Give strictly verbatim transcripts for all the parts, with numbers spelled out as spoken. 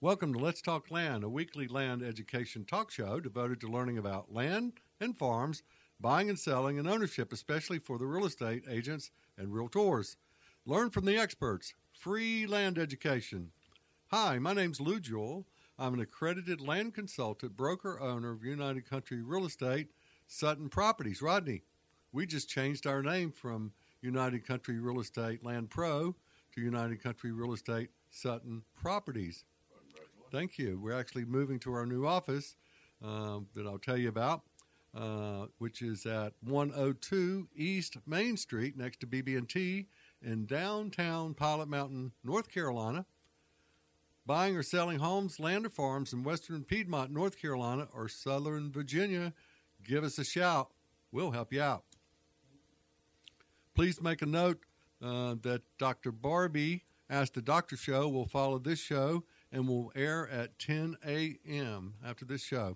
Welcome to Let's Talk Land, a weekly land education talk show devoted to learning about land and farms, buying and selling, and ownership, especially for the real estate agents and realtors. Learn from the experts. Free land education. Hi, my name's Lou Jewell. I'm an accredited land consultant, broker, owner of United Country Real Estate, Sutton Properties. Rodney, we just changed our name from United Country Real Estate Land Pro to United Country Real Estate Sutton Properties. Thank you. We're actually moving to our new office um, that I'll tell you about, uh, which is at one oh two East Main Street next to B B and T in downtown Pilot Mountain, North Carolina. Buying or selling homes, land, or farms in western Piedmont, North Carolina, or southern Virginia, give us a shout. We'll help you out. Please make a note uh, that Doctor Barbie Ask the Doctor show will follow this show and will air at ten a.m. after this show.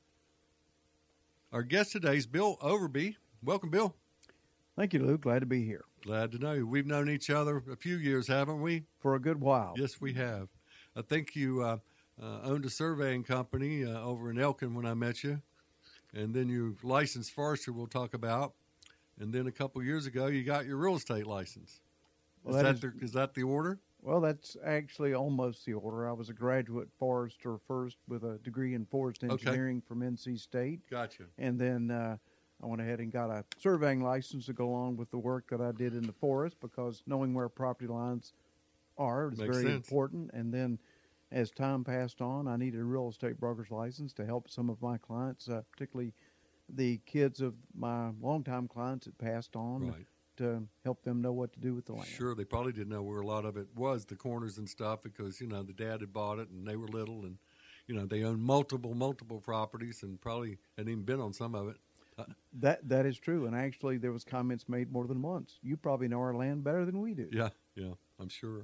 Our guest today is Bill Overby. Welcome, Bill. Thank you, Lou. Glad to be here. Glad to know you. We've known each other a few years, haven't we? For a good while. Yes, we have. I think you uh, uh, owned a surveying company uh, over in Elkin when I met you, and then you licensed forester we'll talk about, and then a couple years ago you got your real estate license. Well, is, that, that is, the, is that the order? Well, that's actually almost the order. I was a graduate forester first with a degree in forest engineering okay. from N C State. Gotcha. And then uh, I went ahead and got a surveying license to go along with the work that I did in the forest, because knowing where property lines are is Makes very sense. important. And then as time passed on, I needed a real estate broker's license to help some of my clients, uh, particularly the kids of my longtime clients that passed on. Right. To help them know what to do with the land. Sure, they probably didn't know where a lot of it was, the corners and stuff, because, you know, the dad had bought it and they were little, and, you know, they owned multiple, multiple properties and probably hadn't even been on some of it. Uh, that That is true, and actually there was comments made more than once. You probably know our land better than we do. Yeah, yeah, I'm sure.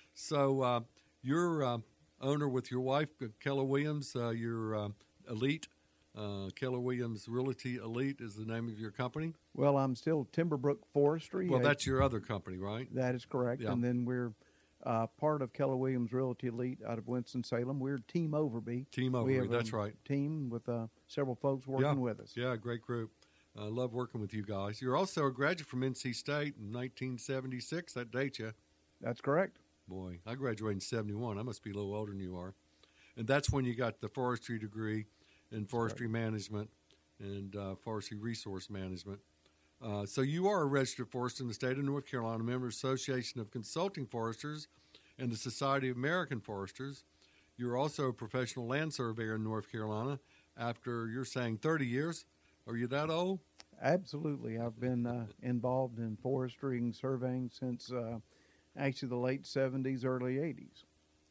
So uh, you're uh, owner with your wife, Keller Williams, uh, you're uh, Elite. Uh, Keller Williams Realty Elite is the name of your company? Well, I'm still Timberbrook Forestry. Well, that's your other company, right? That is correct. Yeah. And then we're uh, part of Keller Williams Realty Elite out of Winston-Salem. We're Team Overby. Team we Overby, have that's a right. Team with uh, several folks working yeah. with us. Yeah, great group. I uh, love working with you guys. You're also a graduate from N C State in nineteen seventy-six. That dates you. That's correct. Boy, I graduated in seventy-one. I must be a little older than you are. And that's when you got the forestry degree in forestry management and uh, forestry resource management. Uh, so you are a registered forester in the state of North Carolina, member of the Association of Consulting Foresters and the Society of American Foresters. You're also a professional land surveyor in North Carolina after, you're saying, thirty years. Are you that old? Absolutely. I've been uh, involved in forestry and surveying since uh, actually the late seventies, early eighties.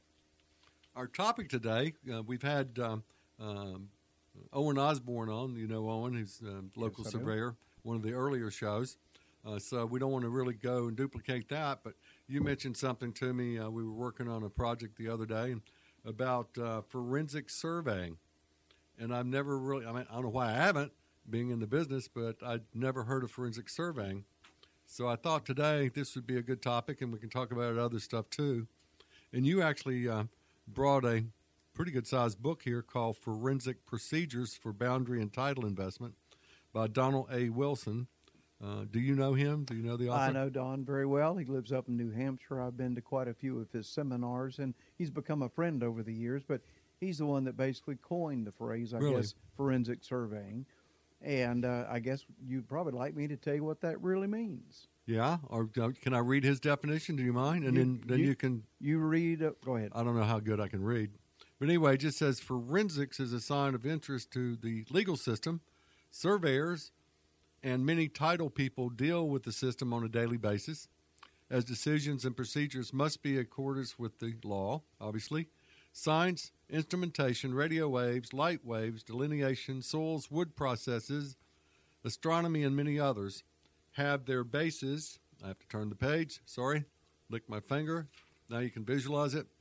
Our topic today, uh, we've had um, um, Owen Osborne on. You know Owen, who's a local yes, surveyor, one of the earlier shows. Uh, so we don't want to really go and duplicate that. But you mentioned something to me. Uh, we were working on a project the other day about uh, forensic surveying. And I've never really, I mean, I don't know why I haven't, being in the business, but I'd never heard of forensic surveying. So I thought today this would be a good topic, and we can talk about other stuff too. And you actually uh, brought a pretty good-sized book here called Forensic Procedures for Boundary and Title Investment by Donald A. Wilson. Uh, do you know him? Do you know the author? I know Don very well. He lives up in New Hampshire. I've been to quite a few of his seminars, and he's become a friend over the years, but he's the one that basically coined the phrase, I really? guess, forensic surveying. And uh, I guess you'd probably like me to tell you what that really means. Yeah, or uh, can I read his definition? Do you mind? And you, then, then you, you can... You read... Uh, go ahead. I don't know how good I can read. But anyway, it just says forensics is a sign of interest to the legal system. Surveyors and many title people deal with the system on a daily basis, as decisions and procedures must be in accordance with the law, obviously. Science, instrumentation, radio waves, light waves, delineation, soils, wood processes, astronomy, and many others have their bases. I have to turn the page. Sorry. Lick my finger. Now you can visualize it.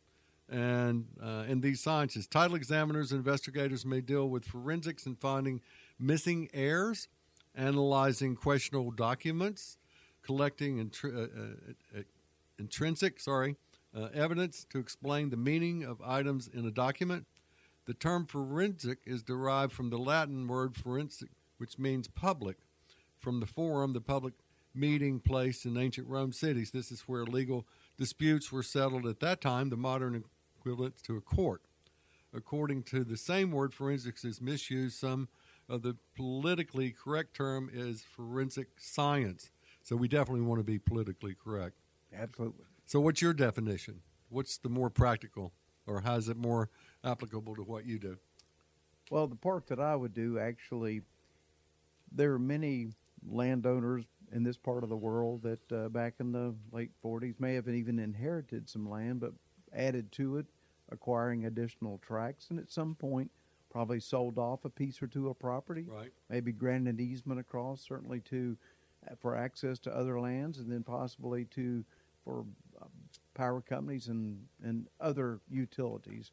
And uh, in these sciences, title examiners and investigators may deal with forensics and finding missing heirs, analyzing questionable documents, collecting intri- uh, uh, uh, intrinsic, sorry, uh, evidence to explain the meaning of items in a document. The term forensic is derived from the Latin word forensic, which means public, from the forum, the public meeting place in ancient Rome cities. This is where legal disputes were settled at that time, the modern equivalent to a court. According to the same word, forensics is misused. Some of the politically correct term is forensic science. So we definitely want to be politically correct. Absolutely. So what's your definition? What's the more practical, or how is it more applicable to what you do? Well, the part that I would do, actually, there are many landowners in this part of the world that uh, back in the late forties may have even inherited some land, but added to it, acquiring additional tracts, and at some point probably sold off a piece or two of property, Right. maybe granted an easement across, certainly to for access to other lands, and then possibly to for uh, power companies and, and other utilities.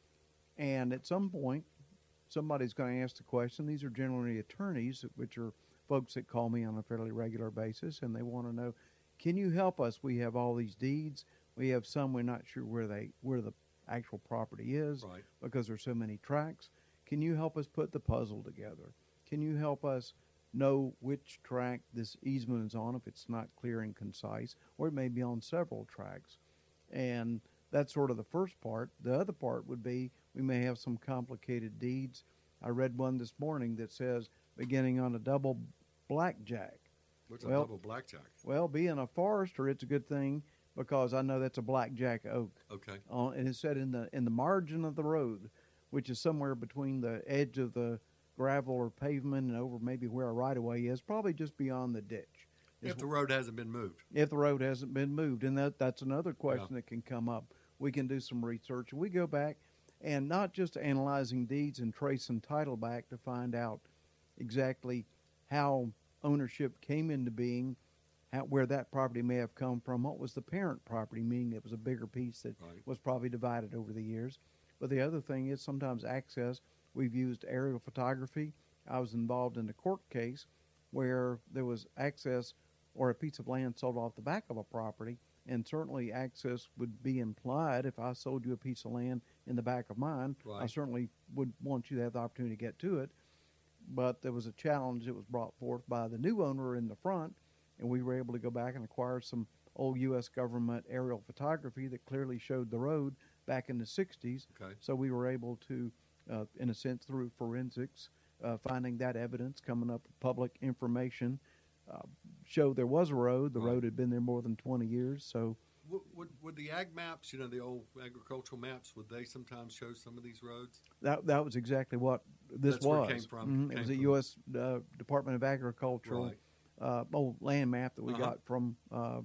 And at some point, somebody's going to ask the question. These are generally attorneys, which are folks that call me on a fairly regular basis, and they want to know, can you help us? We have all these deeds. We have some we're not sure where they where the actual property is, Right. because there's so many tracts. Can you help us put the puzzle together? Can you help us know which tract this easement is on if it's not clear and concise, or it may be on several tracts? And that's sort of the first part. The other part would be we may have some complicated deeds. I read one this morning that says beginning on a double blackjack. What's a Well- double blackjack? Well, being a forester, it's a good thing because I know that's a blackjack oak. Okay. Uh, and it's set in the in the margin of the road, which is somewhere between the edge of the gravel or pavement and over maybe where a right-of-way is, probably just beyond the ditch. Is If the road hasn't been moved. if the road hasn't been moved. And that, that's another question yeah. that can come up. We can do some research. We go back and not just analyzing deeds and tracing title back to find out exactly how ownership came into being, how, where that property may have come from, what was the parent property, meaning it was a bigger piece that Right. was probably divided over the years. But the other thing is sometimes access. We've used aerial photography. I was involved in a court case where there was access or a piece of land sold off the back of a property, and certainly access would be implied. If I sold you a piece of land in the back of mine, Right. I certainly would want you to have the opportunity to get to it. But there was a challenge that was brought forth by the new owner in the front, and we were able to go back and acquire some old U S government aerial photography that clearly showed the road back in the sixties. Okay. So we were able to, uh, in a sense, through forensics, uh, finding that evidence, coming up with public information, uh, showed there was a road. The Right. road had been there more than twenty years. So Would, would, would the ag maps, you know, the old agricultural maps, would they sometimes show some of these roads? that that was exactly what this That's where was. it came from. Mhm. It Came was a from- U S Uh, Department of Agricultural Right. uh, old land map that we Uh-huh. got from. Uh,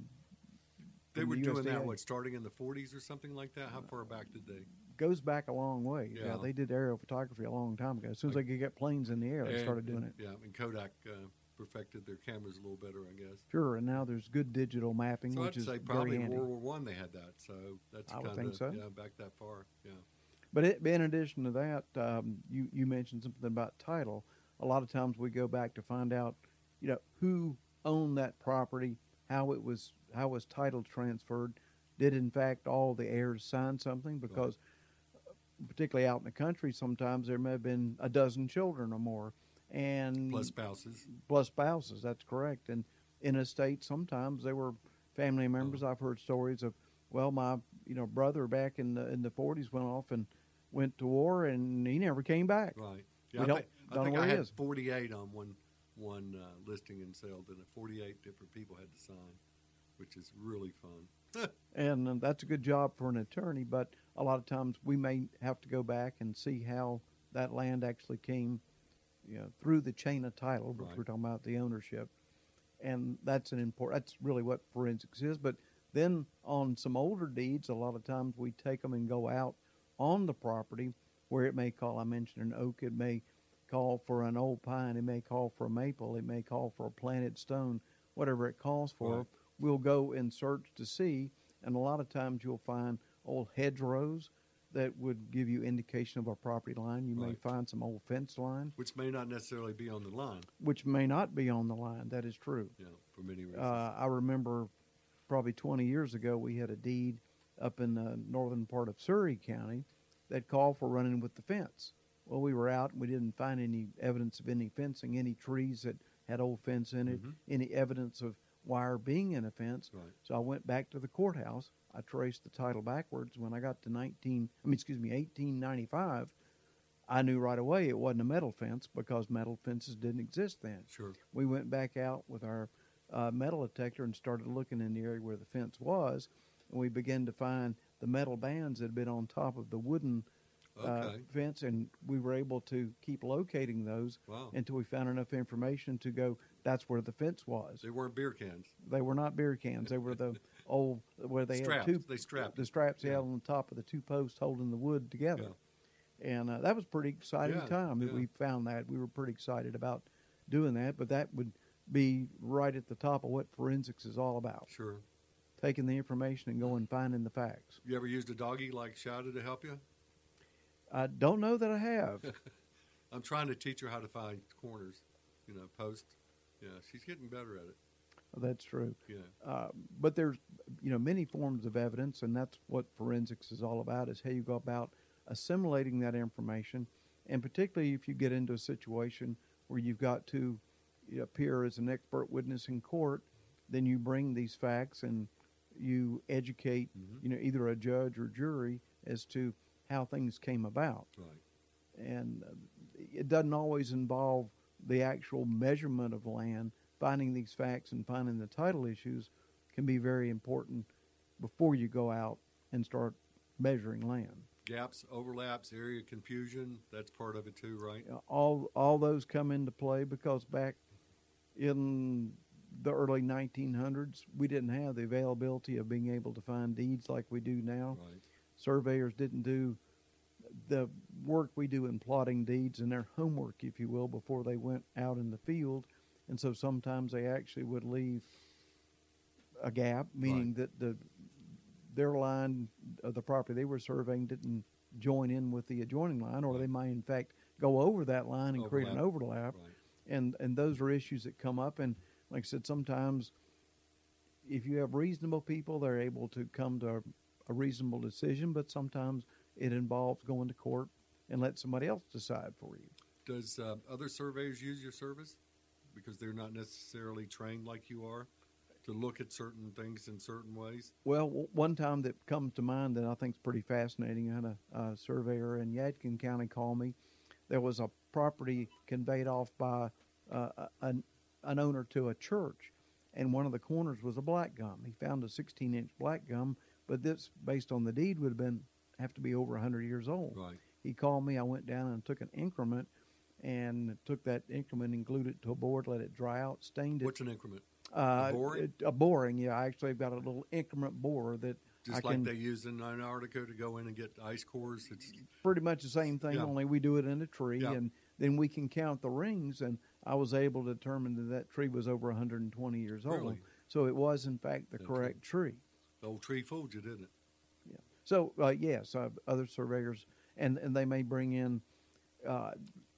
They from were the doing U S D A. that, what, starting in the forties or something like that? How far back did they? Goes back a long way. Yeah. Yeah. They did aerial photography a long time ago. As soon as they could get planes in the air, they And- started doing it. Yeah, and Kodak uh, perfected their cameras a little better, I guess. Sure, and now there's good digital mapping, So which I'd is say very probably handy. World War One they had that. So that's I would kind think of so. yeah, back that far. Yeah. But it, in addition to that, um, you you mentioned something about title. A lot of times we go back to find out, you know, who owned that property, how it was how was title transferred. Did in fact all the heirs sign something? Because particularly out in the country, sometimes there may have been a dozen children or more, and Plus spouses. plus spouses. That's correct. And in a state, sometimes they were family members. I've heard stories of, well, my you know brother back in the in the forties went off and went to war, and he never came back. Right. We Yeah, I don't- think, I, don't think know I where he had is. forty-eight on one one uh, listing and sale, and forty-eight different people had to sign, which is really fun. And um, that's a good job for an attorney. But a lot of times we may have to go back and see how that land actually came, you know, through the chain of title, which Right. we're talking about the ownership. And that's an important. That's really what forensics is. But then on some older deeds, a lot of times we take them and go out on the property where it may call. I mentioned an oak. It may call for an old pine. It may call for a maple. It may call for a planted stone. Whatever it calls for, Right. we'll go and search to see. And a lot of times you'll find old hedgerows that would give you indication of a property line. You may Right. find some old fence lines, Which may not necessarily be on the line. which may not be on the line. That is true. Yeah, for many reasons. Uh, I remember probably twenty years ago we had a deed up in the northern part of Surrey County that called for running with the fence. Well, we were out and we didn't find any evidence of any fencing, any trees that had old fence in it, Mhm. any evidence of wire being in a fence. Right. So I went back to the courthouse. I traced the title backwards. When I got to nineteen, I mean, excuse me, eighteen ninety-five, I knew right away it wasn't a metal fence because metal fences didn't exist then. Sure. We went back out with our uh, metal detector and started looking in the area where the fence was, and we began to find the metal bands that had been on top of the wooden uh, Okay. fence, and we were able to keep locating those Wow. until we found enough information to go, that's where the fence was. They weren't beer cans. They were not beer cans. They were the old, where they Straps. had two, They strapped the it. straps they Yeah. had on the top of the two posts holding the wood together. And uh, that was a pretty exciting Yeah, time that yeah. we found that. We were pretty excited about doing that, but that would be right at the top of what forensics is all about. Sure. Taking the information and going and finding the facts. You ever used a doggy like Shada to help you? I don't know that I have. I'm trying to teach her how to find corners, you know, posts. Yeah, she's getting better at it. That's true. Yeah. Uh, but there's, you know, many forms of evidence, and that's what forensics is all about, is how you go about assimilating that information. And particularly if you get into a situation where you've got to appear as an expert witness in court, then you bring these facts and you educate, Mhm. you know, either a judge or jury as to how things came about. Right. And uh, it doesn't always involve the actual measurement of land. Finding these facts and finding the title issues can be very important before you go out and start measuring land. Gaps, overlaps, area confusion, that's part of it too, right? Uh, All all those come into play because back in the early nineteen hundreds, we didn't have the availability of being able to find deeds like we do now. Right. Surveyors didn't do the work we do in plotting deeds and their homework, if you will, before they went out in the field. And so sometimes they actually would leave a gap, meaning that the their line of the property they were surveying didn't join in with the adjoining line, or Right. they might in fact go over that line and create an Overlap. overlap. Right. And and those are issues that come up. And like I said, sometimes if you have reasonable people, they're able to come to a, a reasonable decision. But sometimes it involves going to court and let somebody else decide for you. Does uh, other surveyors use your service because they're not necessarily trained like you are to look at certain things in certain ways? Well, w- one time that comes to mind that I think is pretty fascinating, I had a, a surveyor in Yadkin County call me. There was a property conveyed off by uh, a- an, an owner to a church, and one of the corners was a black gum. He found a sixteen-inch black gum, but this, based on the deed, would have been have to be over one hundred years old. Right. He called me. I went down and took an increment, and took that increment and glued it to a board, let it dry out, stained it. What's an increment? Uh, boring? it- a boring, yeah. I actually have got a little increment bore that Just I like can, they use in Antarctica to go in and get ice cores. It's pretty much the same thing, Yeah. only we do it in a tree, Yeah. and then we can count the rings, and I was able to determine that that tree was over one hundred twenty years old. Really? So it was, in fact, the Okay. correct tree. the old tree fooled you, didn't it? Yeah. So, uh, yes, uh, other surveyors, and, and they may bring in uh,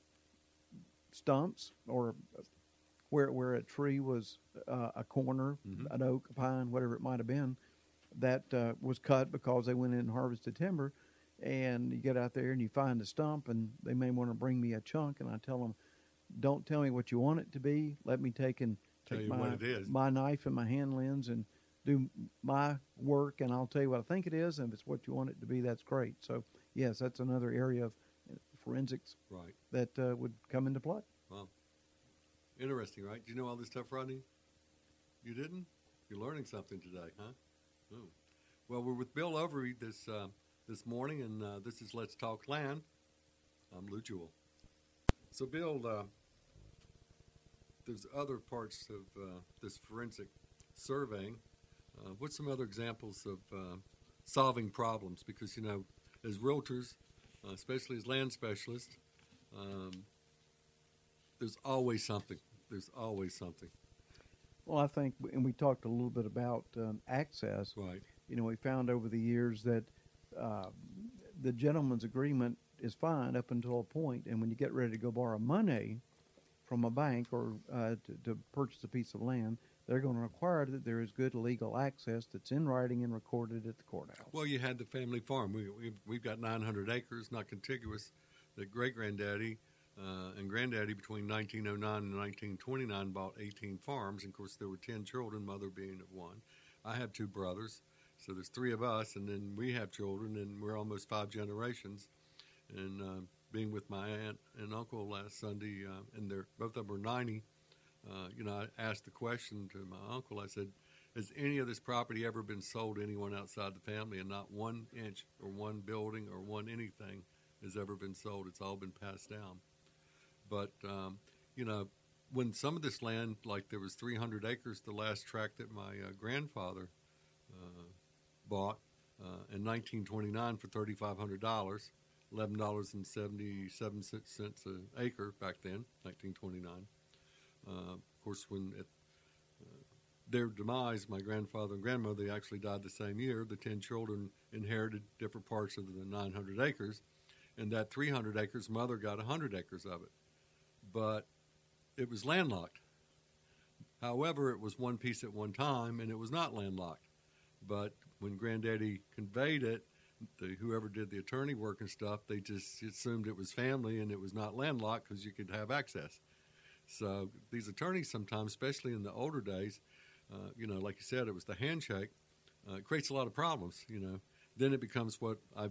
stumps or where where a tree was uh, a corner, Mhm. an oak, a pine, whatever it might have been, that uh, was cut because they went in and harvested timber. And you get out there and you find a stump, and they may want to bring me a chunk, and I tell them, don't tell me what you want it to be. Let me take and Tell take you my what it is. my knife and my hand lens and do my work, and I'll tell you what I think it is. And if it's what you want it to be, that's great. So yes, that's another area of forensics Right. that uh, would come into play. Wow. Interesting, right? Do you know all this stuff, Rodney? You didn't? You're learning something today, huh? Oh. Well, we're with Bill Overy this uh, this morning, and uh, this is Let's Talk Land. I'm Lou Jewell. So, Bill, uh, there's other parts of uh, this forensic surveying. Uh, what's some other examples of uh, solving problems? Because, you know, as realtors, uh, especially as land specialists, um, there's always something. There's always something. Well, I think, and we talked a little bit about um, access. Right. You know, we found over the years that uh, the gentleman's agreement is fine up until a point, and when you get ready to go borrow money from a bank or uh, to, to purchase a piece of land, they're going to require that there is good legal access that's in writing and recorded at the courthouse. Well, you had the family farm. We, we've, we've got nine hundred acres, not contiguous, that great-granddaddy uh, and granddaddy between nineteen oh nine and nineteen twenty-nine bought eighteen farms. And, of course, there were ten children, mother being of one. I have two brothers, so there's three of us, and then we have children, and we're almost five generations. And uh, being with my aunt and uncle last Sunday, uh, and they're both of them are ninety, uh, you know, I asked the question to my uncle. I said, has any of this property ever been sold to anyone outside the family? And not one inch or one building or one anything has ever been sold. It's all been passed down. But, um, you know, when some of this land, like there was three hundred acres, the last tract that my uh, grandfather uh, bought uh, in nineteen twenty-nine for thirty-five hundred dollars, eleven dollars and seventy-seven cents an acre back then, nineteen twenty-nine. Uh, of course, when at uh, their demise, my grandfather and grandmother actually died the same year. The ten children inherited different parts of the nine hundred acres, and that three hundred acres, mother got one hundred acres of it. But it was landlocked. However, it was one piece at one time, and it was not landlocked. But when Granddaddy conveyed it, the, whoever did the attorney work and stuff, they just assumed it was family and it was not landlocked because you could have access. So these attorneys sometimes, especially in the older days, uh, you know, like you said, it was the handshake. Uh, it creates a lot of problems, you know. Then it becomes what I,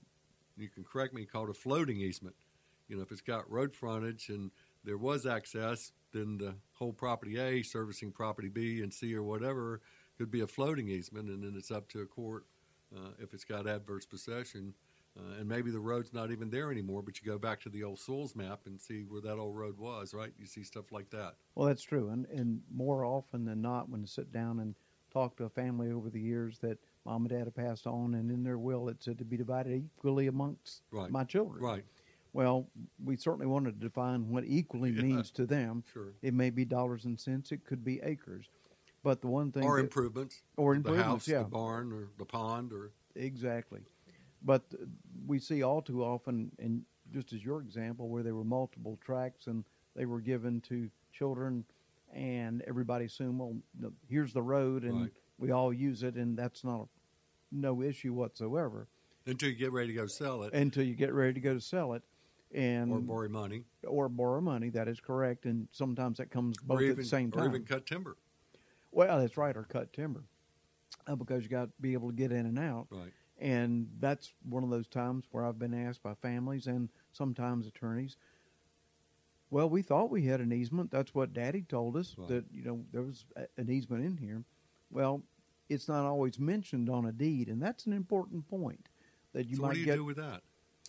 you can correct me, called a floating easement. You know, if it's got road frontage and there was access, then the whole property A servicing property B and C or whatever could be a floating easement, and then it's up to a court uh, if it's got adverse possession. Uh, and maybe the road's not even there anymore, but you go back to the old Soils map and see where that old road was, right? You see stuff like that. Well, that's true. And, and more often than not, when you sit down and talk to a family over the years that mom and dad have passed on, and in their will it said to be divided equally amongst right. my children. Right. Well, we certainly wanted to define what equally yeah. means to them. Sure. It may be dollars and cents. It could be acres. But the one thing... Or that, improvements. Or the improvements, house, yeah. the barn, or the pond. or Exactly. But we see all too often, and just as your example, where there were multiple tracts and they were given to children, and everybody assumed, well, here's the road, and right. we all use it, and that's not a, no issue whatsoever. Until you get ready to go sell it. Until you get ready to go to sell it. And or borrow money. Or borrow money, that is correct, and sometimes that comes both even, at the same time. Or even cut timber. Well, that's right, or cut timber, uh, because you got to be able to get in and out. Right. And that's one of those times where I've been asked by families and sometimes attorneys, well, we thought we had an easement. That's what Daddy told us, right. that, you know, there was a, an easement in here. Well, it's not always mentioned on a deed, and that's an important point. That you so might what do you get, do with that?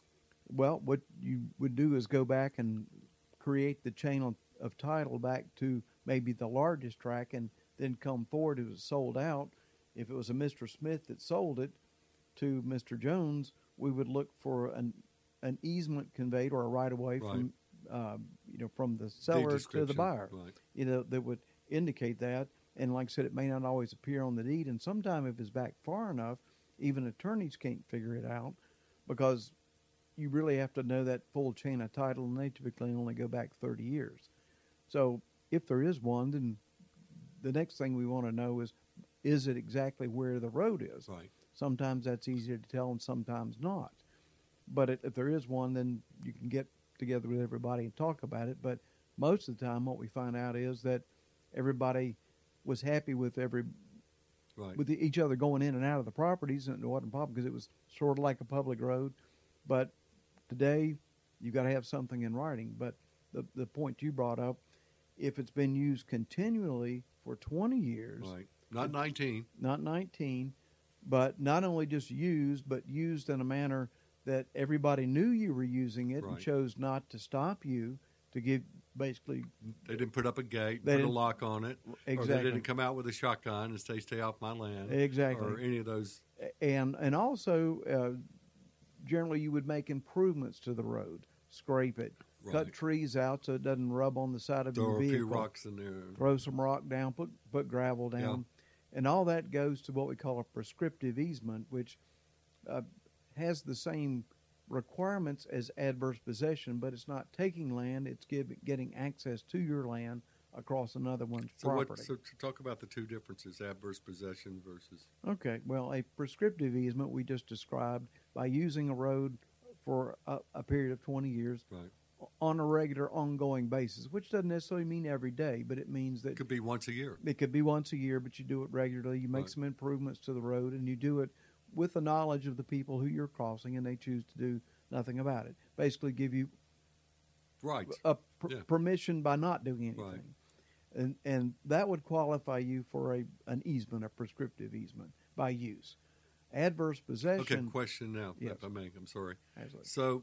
Well, what you would do is go back and create the chain of, of title back to maybe the largest tract, and then come forward if it was sold out. If it was a Mister Smith that sold it to Mister Jones, we would look for an an easement conveyed or a right of way right. from uh, you know from the seller to the buyer. Right. You know, that would indicate that. And like I said, it may not always appear on the deed. And sometimes if it's back far enough, even attorneys can't figure it out, because you really have to know that full chain of title, and they typically only go back thirty years. So if there is one, then the next thing we want to know is, is it exactly where the road is? Right. Sometimes that's easier to tell and sometimes not. But if there is one, then you can get together with everybody and talk about it. But most of the time what we find out is that everybody was happy with every right. with each other going in and out of the properties, and it wasn't a problem because it was sort of like a public road. But today you've got to have something in writing. But the, the point you brought up, if it's been used continually for twenty years, right. not nineteen, not nineteen, but not only just used, but used in a manner that everybody knew you were using it right. and chose not to stop you, to give basically... They didn't put up a gate, They put a didn't- lock on it, Exactly. or they didn't come out with a shotgun and say, stay off my land. Exactly. Or any of those. And, and also, uh, generally you would make improvements to the road, scrape it, Right. cut trees out so it doesn't rub on the side of Throw your a vehicle. few rocks in there. Throw some rock down, put put gravel down, and all that goes to what we call a prescriptive easement, which uh, has the same requirements as adverse possession, but it's not taking land; it's give, getting access to your land across another one's So property. what? So to talk about the two differences: adverse possession versus. Okay, well, a prescriptive easement we just described by using a road for a, a period of twenty years Right. on a regular, ongoing basis, which doesn't necessarily mean every day, but it means that It could be once a year. it could be once a year, but you do it regularly. You make Right. some improvements to the road, and you do it with the knowledge of the people who you're crossing, and they choose to do nothing about it. Basically, give you Right. a per- Yeah. permission by not doing anything. Right. And, and that would qualify you for a an easement, a prescriptive easement by use. Adverse Okay. possession. Question now, Yes. if I may. I'm sorry. Absolutely. So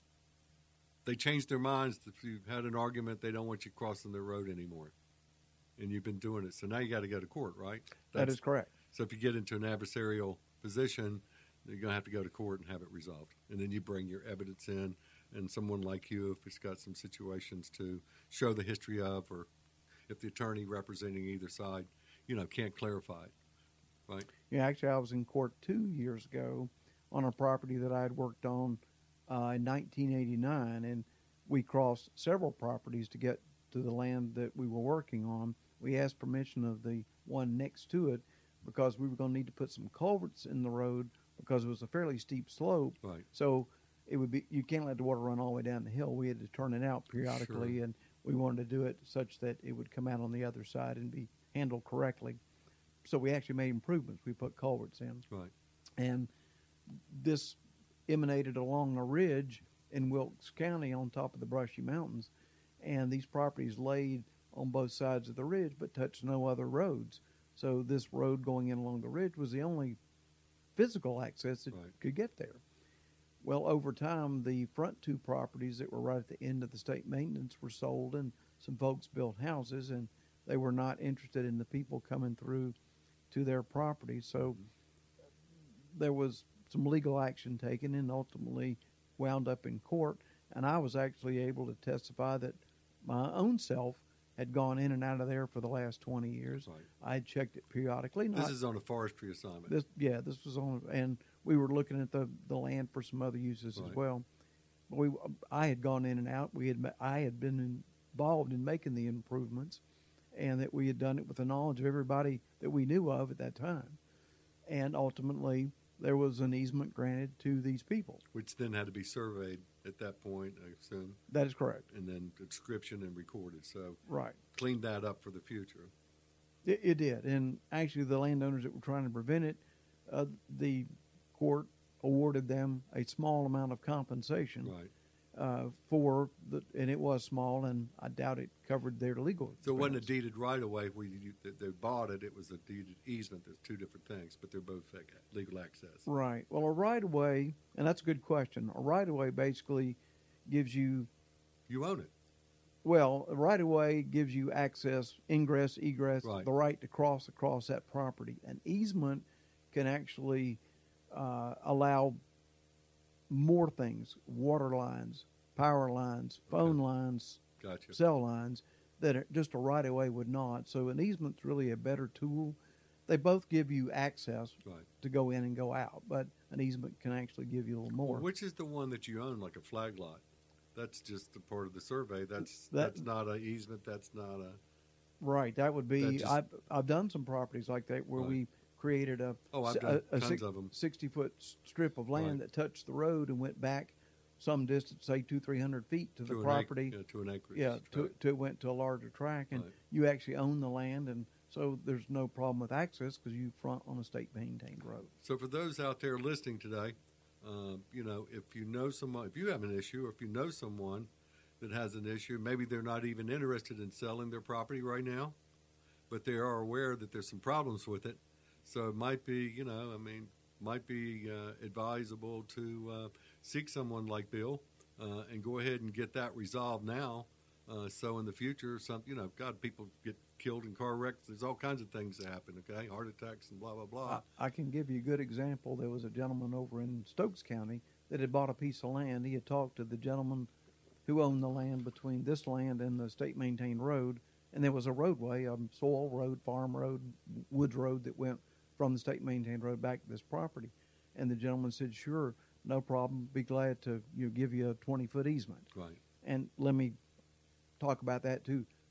they changed their minds. If you've had an argument, they don't want you crossing their road anymore, and you've been doing it. So now you got to go to court, right? That That's- is correct. So if you get into an adversarial position, you're going to have to go to court and have it resolved. And then you bring your evidence in, and someone like you, if it's got some situations to show the history of, or if the attorney representing either side, you know, can't clarify it, right? Yeah, actually, I was in court two years ago on a property that I had worked on uh, in nineteen eighty-nine, and we crossed several properties to get to the land that we were working on. We asked permission of the one next to it because we were going to need to put some culverts in the road because it was a fairly steep slope. Right. So it would be you can't let the water run all the way down the hill. We had to turn it out periodically, Sure. and we wanted to do it such that it would come out on the other side and be handled correctly. So we actually made improvements. We put culverts in. Right. And this emanated along a ridge in Wilkes County on top of the Brushy Mountains. And these properties laid on both sides of the ridge but touched no other roads. So this road going in along the ridge was the only physical access that Right. could get there. Well, over time, the front two properties that were right at the end of the state maintenance were sold, and some folks built houses, and they were not interested in the people coming through to their property. So there was some legal action taken and ultimately wound up in court. And I was actually able to testify that my own self had gone in and out of there for the last twenty years. Right. I had checked it periodically. This Not, is on a forestry assignment. this, yeah, this was on, and we were looking at the, the land for some other uses Right. as well. But we, I had gone in and out. We had, ma- I had been involved in making the improvements, and that we had done it with the knowledge of everybody that we knew of at that time. And ultimately, there was an easement granted to these people. Which then had to be surveyed at that point, I assume, That is correct. and then description and recorded. So Right. clean that up for the future. It, it did. And actually, the landowners that were trying to prevent it, uh, the court awarded them a small amount of compensation Right. uh, for the, and it was small, and I doubt it covered their legal expense. So it wasn't a deeded right of way where you, they, they bought it. It was a deeded easement. There's two different things, but they're both like legal access. Right. Well, a right of way, and that's a good question. A right of way basically gives you, You own it. well, a right of way gives you access, ingress, egress, Right. the right to cross across that property. An easement can actually uh, allow more things: water lines, power lines, phone lines, Gotcha. cell lines that are, just a right of way would not. So an easement's really a better tool. They both give you access Right. to go in and go out, but an easement can actually give you a little more. Well, which is the one that you own, like a flag lot? That's just a part of the survey. That's That- that's not a easement. That's not a. Right, that would That be. just- I've I've done some properties like that where Right. we created a Oh, I've si- done a, a tons six- of 'em. sixty foot strip of land Right. that touched the road and went back some distance, say two three hundred feet to, to the an property. Ac- yeah, to an acreage. Yeah, to, Right. to it went to a larger track, and Right. you actually own the land, and so there's no problem with access because you front on a state maintained road. So for those out there listening today, um, you know, if you know someone, if you have an issue, or if you know someone that has an issue, maybe they're not even interested in selling their property right now, but they are aware that there's some problems with it. So it might be, you know, I mean, might be uh, advisable to uh, seek someone like Bill uh, and go ahead and get that resolved now. Uh, so in the future, some, you know, God, people get killed in car wrecks. There's all kinds of things that happen. Okay, heart attacks and blah blah blah. I, I can give you a good example. There was a gentleman over in Stokes County that had bought a piece of land. He had talked to the gentleman who owned the land between this land and the state maintained road, and there was a roadway, a soil road, farm road, woods road that went from the state maintained road back to this property. And the gentleman said, "Sure, no problem. Be glad to you know, give you a twenty foot easement." Right. And let me talk about that too.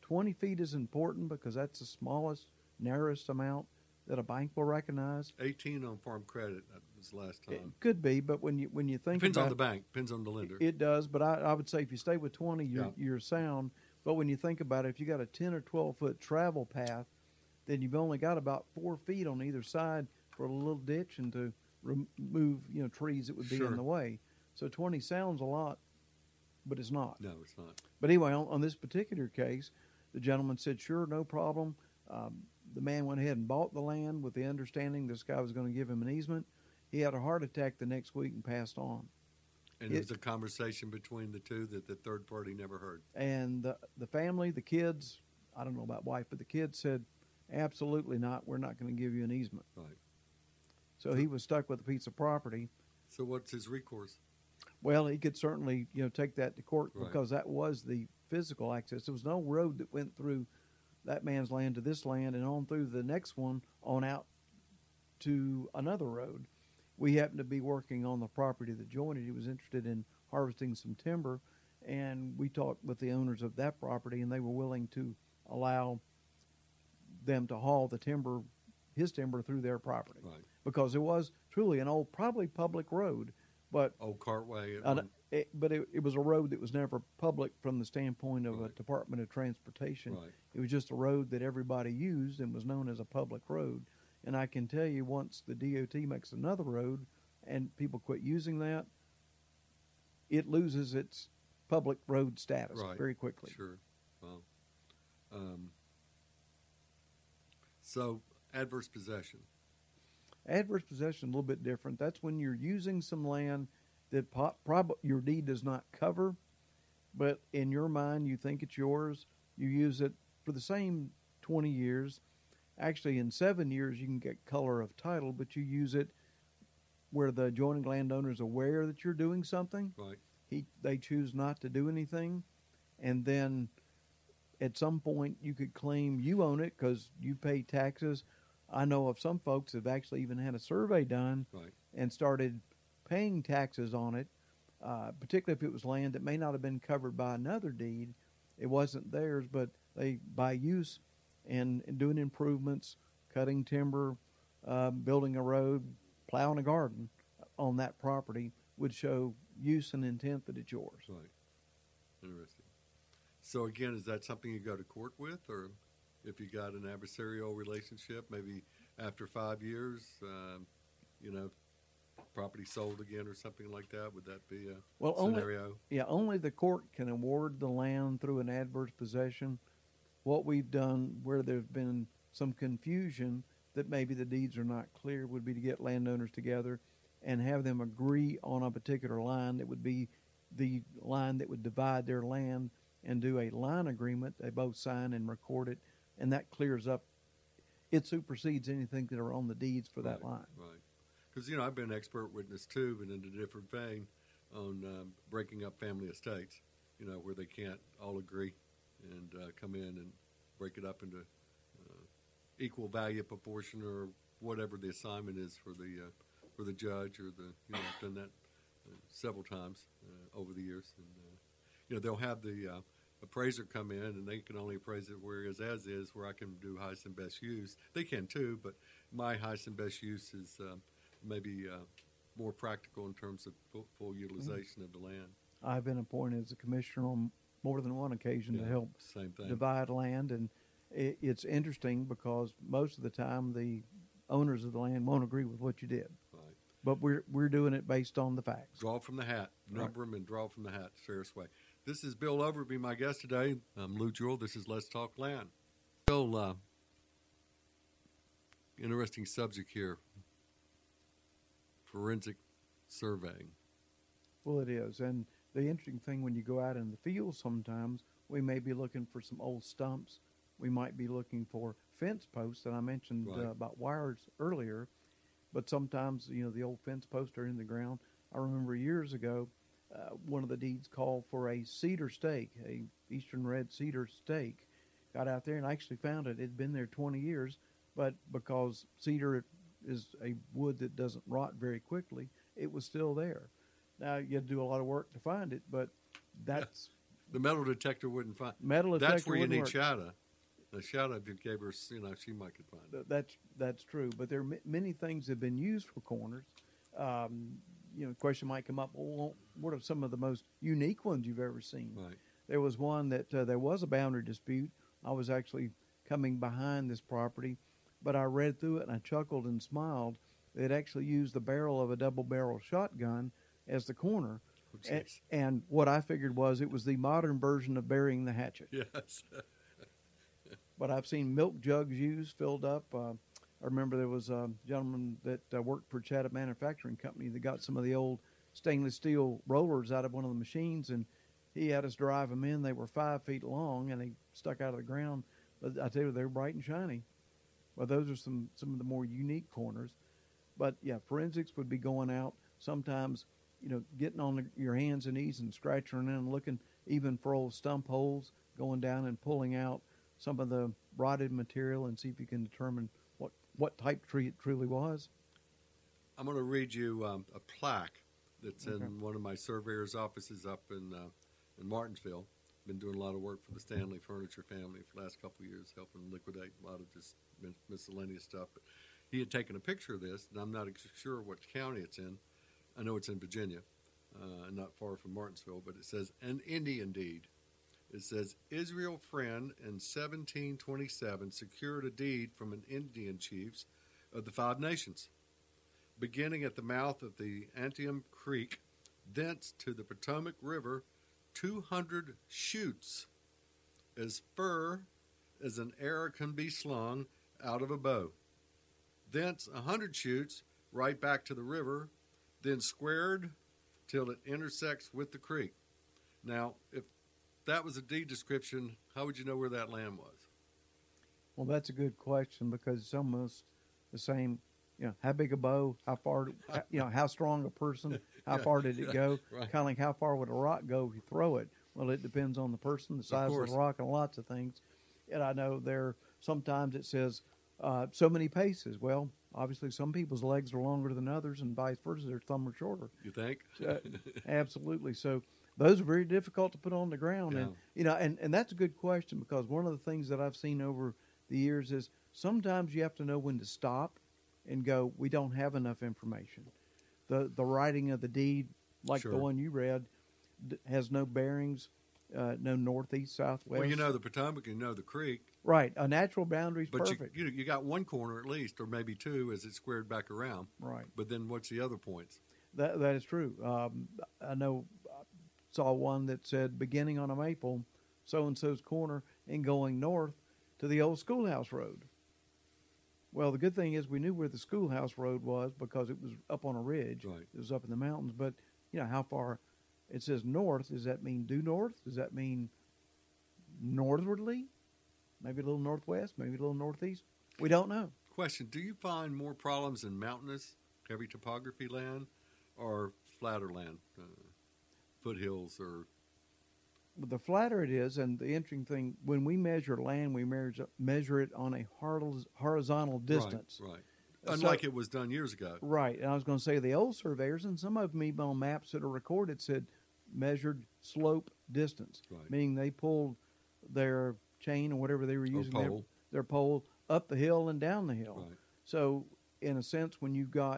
twenty feet is important because that's the smallest, narrowest amount that a bank will recognize. eighteen on Farm Credit. That was the last time. It could be, but when you when you think Depends about on the bank. Depends on the lender. It does, but I, I would say if you stay with twenty, you're, Yeah. you're sound. But when you think about it, if you got a ten or twelve foot travel path, then you've only got about four feet on either side for a little ditch and to remove, you know, trees that would be Sure. in the way. So twenty sounds a lot, but it's not. No, it's not. But anyway, on, on this particular case, the gentleman said, sure, no problem. Um, the man went ahead and bought the land with the understanding this guy was going to give him an easement. He had a heart attack the next week and passed on. And It- it was a conversation between the two that the third party never heard. And the, the family, the kids, I don't know about wife, but the kids said, absolutely not. We're not going to give you an easement. Right. So he was stuck with a piece of property. So what's his recourse? Well, he could certainly, you know, take that to court Right. because that was the physical access. There was no road that went through that man's land to this land and on through the next one on out to another road. We happened to be working on the property that joined it. He was interested in harvesting some timber, and we talked with the owners of that property, and they were willing to allow them to haul the timber, his timber, through their property. Right. Because it was truly an old, probably public road, but Old Cartway. at uh, one- it, but it, it was a road that was never public from the standpoint of a Right. Department of Transportation. Right. It was just a road that everybody used and was known as a public road. And I can tell you, once the D O T makes another road and people quit using that, it loses its public road status Right. very quickly. Sure. Well, um, so adverse possession. Adverse possession, a little bit different. That's when you're using some land that po- prob- your deed does not cover, but in your mind you think it's yours. You use it for the same twenty years. Actually, in seven years you can get color of title, but you use it where the adjoining landowner is aware that you're doing something. Right. He they choose not to do anything, and then at some point you could claim you own it because you pay taxes. I know of some folks that have actually even had a survey done Right. and started paying taxes on it, uh, particularly if it was land that may not have been covered by another deed. It wasn't theirs, but they, by use and, and doing improvements, cutting timber, uh, building a road, plowing a garden on that property, would show use and intent that it's yours. Right. Interesting. So again, is that something you go to court with, or if you got an adversarial relationship, maybe after five years, um, you know, property sold again or something like that? Would that be a Well, only, scenario? yeah, only the court can award the land through an adverse possession. What we've done where there's been some confusion that maybe the deeds are not clear would be to get landowners together and have them agree on a particular line that would be the line that would divide their land and do a line agreement. They both sign and record it, and that clears up. It supersedes anything that are on the deeds for that Right, line. Right. Because, you know, I've been an expert witness too, but in a different vein on um, breaking up family estates, you know, where they can't all agree and uh, come in and break it up into uh, equal value proportion or whatever the assignment is for the uh, for the judge or the, you know, I've done that uh, several times uh, over the years. And, uh, you know, they'll have the uh, appraiser come in and they can only appraise it where it is as is, where I can do highest and best use. They can too, but my highest and best use is um, maybe uh, more practical in terms of full, full utilization of the land. I've been appointed as a commissioner on more than one occasion to Yeah, help Same thing. divide land, and it, it's interesting because most of the time the owners of the land won't agree with what you did, Right. but we're we're doing it based on the facts. Draw from the hat, Right. number them and draw from the hat, fairest way. This is Bill Overby, my guest today. I'm Lou Jewell. This is Let's Talk Land. Bill, uh, interesting subject here. Forensic surveying. Well, it is, and the interesting thing when you go out in the field, sometimes we may be looking for some old stumps. We might be looking for fence posts, and I mentioned Right. uh, about wires earlier. But sometimes, you know, the old fence posts are in the ground. I remember years ago, uh, one of the deeds called for a cedar stake, a eastern red cedar stake. Got out there and actually found it. It'd been there twenty years, but because cedar is a wood that doesn't rot very quickly, it was still there. Now, you had to do a lot of work to find it, but that's The metal detector wouldn't find. Metal detector That's where you wouldn't need work. Shada. The Shada, if you gave her, you know, she might could find it. Th- That's that's true, but there are m- many things that have been used for corners. Um, you know, the question might come up: well, what are some of the most unique ones you've ever seen? Right. There was one that uh, there was a boundary dispute. I was actually coming behind this property, but I read through it and I chuckled and smiled. It actually used the barrel of a double-barrel shotgun as the corner, Oh, A- jeez. and what I figured was it was the modern version of burying the hatchet. Yes. But I've seen milk jugs used, filled up. Uh, I remember there was a gentleman that uh, worked for Chatham Manufacturing Company that got some of the old stainless steel rollers out of one of the machines, and he had us drive them in. They were five feet long, and they stuck out of the ground. But I tell you, they were bright and shiny. Well, those are some, some of the more unique corners. But, yeah, forensics would be going out sometimes, you know, getting on the, your hands and knees and scratching around and looking even for old stump holes, going down and pulling out some of the rotted material and see if you can determine what, what type tree it truly was. I'm going to read you um, a plaque that's Okay. in one of my surveyor's offices up in uh, in Martinsville. Been doing a lot of work for the Stanley Furniture family for the last couple of years, helping liquidate a lot of just mis- miscellaneous stuff. But he had taken a picture of this, and I'm not ex- sure what county it's in. I know it's in Virginia, uh, not far from Martinsville, but it says, an Indian deed. It says, Israel Friend in seventeen twenty-seven secured a deed from an Indian chiefs of the Five Nations, beginning at the mouth of the Antietam Creek, thence to the Potomac River, two hundred shoots, as fur as an arrow can be slung out of a bow. Thence a hundred shoots right back to the river, then squared till it intersects with the creek. Now, if that was a deed description, how would you know where that land was? Well, that's a good question because it's almost the same. You know, how big a bow? How far? You know, how strong a person? How Yeah, far did it yeah, go? right. Kind of like how far would a rock go if you throw it? Well, it depends on the person, the size of, course. the rock, and lots of things. And I know there sometimes it says uh, so many paces. Well, obviously some people's legs are longer than others, and vice versa. Their thumb are shorter. You think? Uh, absolutely. So those are very difficult to put on the ground, and Yeah. you know, and, and that's a good question because one of the things that I've seen over the years is sometimes you have to know when to stop and go. We don't have enough information. The the writing of the deed, like Sure. the one you read, d- has no bearings, uh, no northeast, southwest. Well, you know the Potomac, you know the creek, right? A natural boundary is but you, perfect. you you got one corner at least, or maybe two, as it's squared back around. right. But then what's the other points? That that is true. Um, I know. I saw one that said beginning on a maple, so and so's corner, and going north to the old schoolhouse road. Well, the good thing is we knew where the schoolhouse road was because it was up on a ridge. Right. It was up in the mountains. But you know how far? It says north. Does that mean due north? Does that mean northwardly? Maybe a little northwest. Maybe a little northeast. We don't know. Question: do you find more problems in mountainous, heavy topography land, or flatter land, uh, foothills, or But the flatter it is, and the interesting thing, when we measure land, we measure, measure it on a horiz- horizontal distance. Right, right. So- Unlike it was done years ago. Right. And I was going to say the old surveyors, and some of them even on maps that are recorded, said measured slope distance, Right. meaning they pulled their chain or whatever they were using, their- pole. Their, pole, up the hill and down the hill. Right. So, in a sense, when you've got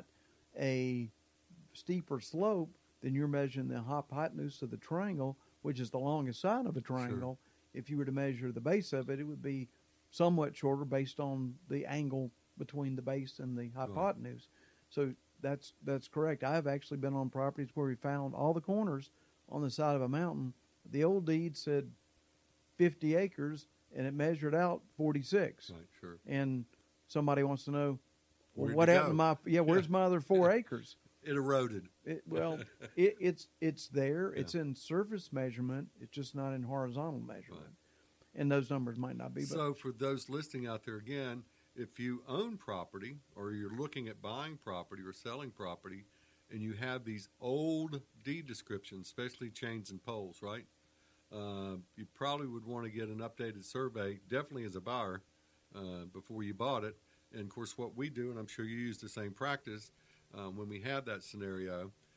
a steeper slope, then you're measuring the hypotenuse of the triangle, which is the longest side of a triangle. If you were to measure the base of it, it would be somewhat shorter based on the angle between the base and the hypotenuse. So that's that's correct. I've actually been on properties where we found all the corners on the side of a mountain. The old deed said fifty acres, and it measured out forty-six. Right, sure. And somebody wants to know, well, Where'd what you happened to go? my yeah? Where's my other four acres? It eroded. It, well, it, it's it's there. Yeah. It's in surface measurement. It's just not in horizontal measurement. Right. And those numbers might not be. But So for those listening out there again, if you own property or you're looking at buying property or selling property, and you have these old deed descriptions, especially chains and poles, right? Uh, you probably would want to get an updated survey, definitely as a buyer, uh, before you bought it. And of course, what we do, and I'm sure you use the same practice, um, when we have that scenario,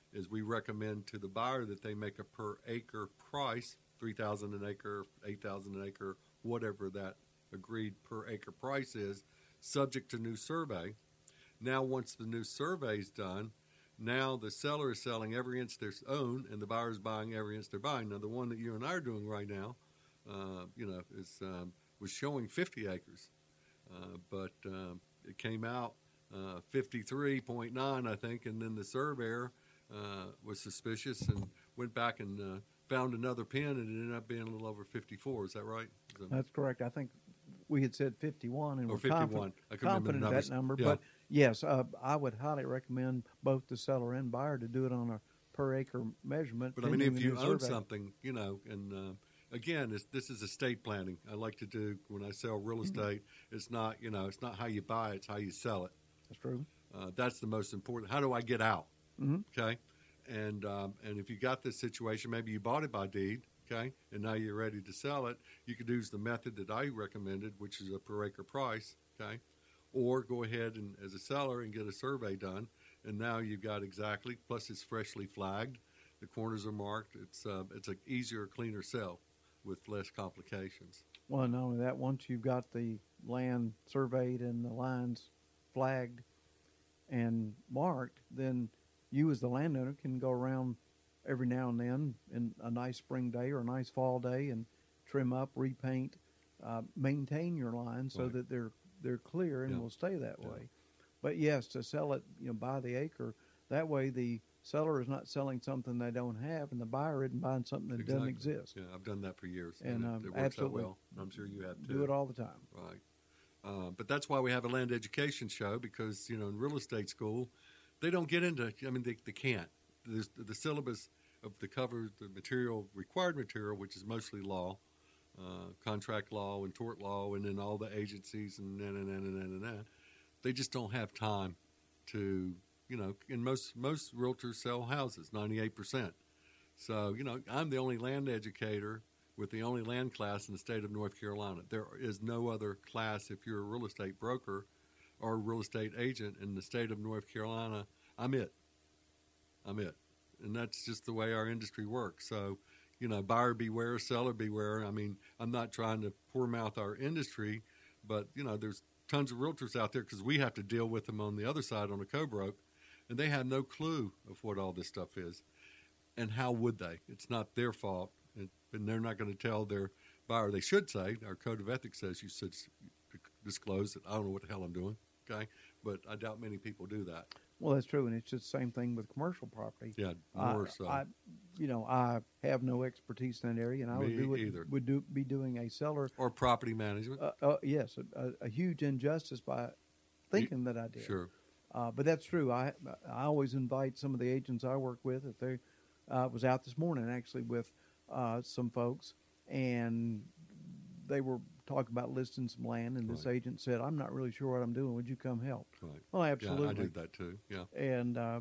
is we recommend to the buyer that they make a per acre price, three thousand an acre, eight thousand an acre, whatever that agreed per acre price is, subject to new survey. Now, once the new survey is done, now the seller is selling every inch they own, and the buyer is buying every inch they're buying. Now, the one that you and I are doing right now, uh, you know, is um, was showing fifty acres, uh, but um, it came out uh, fifty-three point nine, I think, and then the surveyor uh, was suspicious and went back and uh, found another pin, and it ended up being a little over fifty-four. Is that right? Is that That's correct. I think we had said fifty-one, and or we're fifty-one. confident, I couldn't remember confident the of numbers. that number. Yeah. But yes, uh, I would highly recommend both the seller and buyer to do it on a per acre measurement. But I mean, pending if the you new own survey. something, you know, and uh, again, it's, this is estate planning. I like to do when I sell real estate. It's not, you know, it's not how you buy it; it's how you sell it. That's true. Uh, that's the most important. How do I get out? Mhm. Okay, and um, and if you got this situation, maybe you bought it by deed. Okay, and now you're ready to sell it. You could use the method that I recommended, which is a per acre price. Okay, or go ahead and as a seller and get a survey done, and now you've got exactly. Plus, it's freshly flagged. The corners are marked. It's uh, it's an easier, cleaner sell with less complications. Well, not only that, once you've got the land surveyed and the lines flagged and marked, then you as the landowner can go around every now and then in a nice spring day or a nice fall day and trim up, repaint, uh, maintain your lines so Right. that they're they're clear and Yeah. will stay that Yeah. way. But yes, to sell it, you know, by the acre, that way the seller is not selling something they don't have, and the buyer isn't buying something that doesn't Exactly. exist. Yeah, I've done that for years, And, and, um, it, it works absolutely. out well. I'm sure you have too. Do it all the time. Right. Uh, but that's why we have a land education show, because, you know, in real estate school, they don't get into, I mean, they, they can't. There's, the syllabus of the cover, the material, required material, which is mostly law, uh, contract law and tort law, and then all the agencies and and and and and and and. They just don't have time to, you know, and most, most realtors sell houses, ninety-eight percent. So, you know, I'm the only land educator with the only land class in the state of North Carolina. There is no other class if you're a real estate broker or a real estate agent in the state of North Carolina. I'm it. I'm it. And that's just the way our industry works. So, you know, buyer beware, seller beware. I mean, I'm not trying to poor mouth our industry, but, you know, there's tons of realtors out there because we have to deal with them on the other side on a co-broke, and they have no clue of what all this stuff is. And how would they? It's not their fault, and, and they're not going to tell their buyer. They should say, our code of ethics says you should s- disclose that I don't know what the hell I'm doing, okay? But I doubt many people do that. Well, that's true, and it's just the same thing with commercial property. Yeah, I- more so. I, you know, I have no expertise in that area, and I would Me do it, either. would do be doing a seller. Or property management. Uh, uh, yes, a, a, a huge injustice by thinking that I did. Sure. Uh, but that's true. I I always invite some of the agents I work with. If they uh, was out this morning actually with uh, some folks, and they were talking about listing some land, and this Right. agent said, "I'm not really sure what I'm doing. Would you come help?" Right. Well, absolutely. Yeah, I do that too. Yeah. And uh,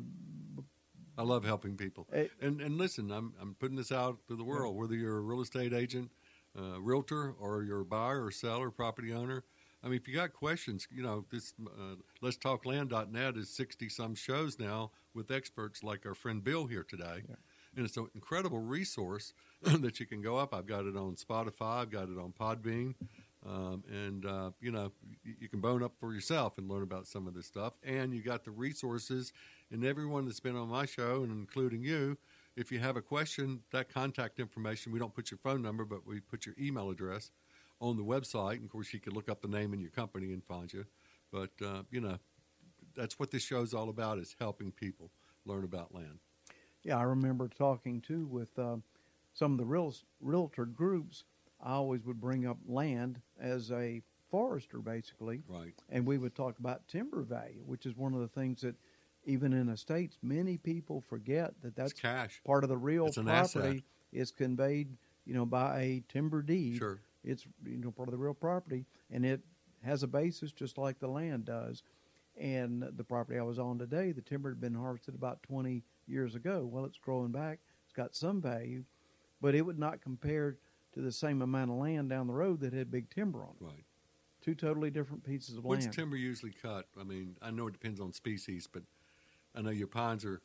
I love helping people. Eh. and and listen, I'm I'm putting this out to the world. Whether you're a real estate agent, uh, realtor, or you're a buyer or seller, property owner. I mean, if you got questions, you know, this uh, let's talk land dot net is sixty some shows now with experts like our friend Bill here today. Yeah. And it's an incredible resource that you can go up. I've got it on Spotify. I've got it on Podbean. Um, and, uh, you know, you, you can bone up for yourself and learn about some of this stuff. And you got the resources. And everyone that's been on my show, and including you, if you have a question, that contact information, we don't put your phone number, but we put your email address on the website. And, of course, you can look up the name in your company and find you. But, uh, you know, that's what this show's all about, is helping people learn about land. yeah, I remember talking too with uh, some of the real realtor groups. I always would bring up land as a forester, basically. Right. And we would talk about timber value, which is one of the things that even in estates, many people forget that that's It's cash. part of the real It's an property asset. is conveyed, you know, by a timber deed. Sure. It's, you know, part of the real property, and it has a basis just like the land does. And the property I was on today, the timber had been harvested about twenty years ago. Well, it's growing back. It's got some value, but it would not compare to the same amount of land down the road that had big timber on it. Right. Two totally different pieces of What's land. timber usually cut? I mean, I know it depends on species, but I know your pines are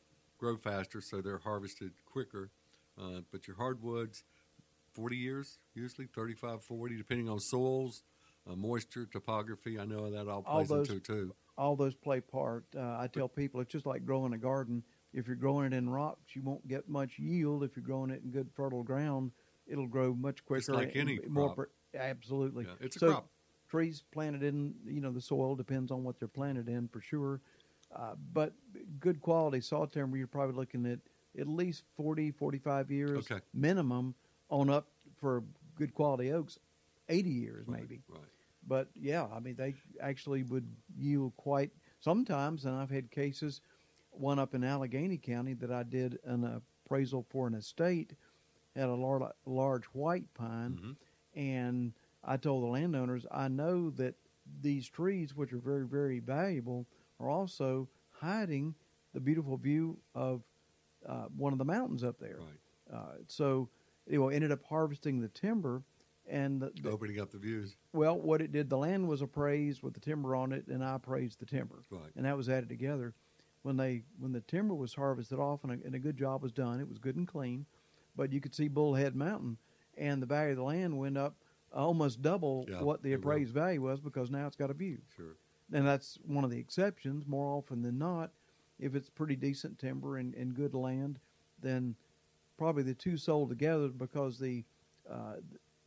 grow faster, so they're harvested quicker. Uh, but your hardwoods, forty years usually, thirty-five, forty, depending on soils, uh, moisture, topography. I know that all All plays those- into it too. All those play part. Uh, I tell people it's just like growing a garden. If you're growing it in rocks, you won't get much yield. If you're growing it in good fertile ground, it'll grow much quicker. Just like and any more. crop. Pre- absolutely. Yeah, it's a so crop. trees planted in, you know, the soil depends on what they're planted in for sure. Uh, but good quality saw timber, you're probably looking at at least forty, forty-five years Okay. minimum on up for good quality oaks, eighty years Right, maybe. Right. But yeah, I mean, they actually would yield quite sometimes, and I've had cases, one up in Allegheny County that I did an appraisal for an estate, had a large, large white pine, Mhm. and I told the landowners, I know that these trees, which are very, very valuable, are also hiding the beautiful view of uh, one of the mountains up there. Right. Uh, so, you know, ended up harvesting the timber, and the, the, Opening up the views. well, what it did, the land was appraised with the timber on it, and I appraised the timber, Right. and that was added together. When they when the timber was harvested off and a, and a good job was done, it was good and clean, but you could see Bullhead Mountain, and the value of the land went up almost double Yeah, what the it will. appraised value was because now it's got a view. Sure. And that's one of the exceptions. More often than not, if it's pretty decent timber and, and good land, then probably the two sold together because the uh,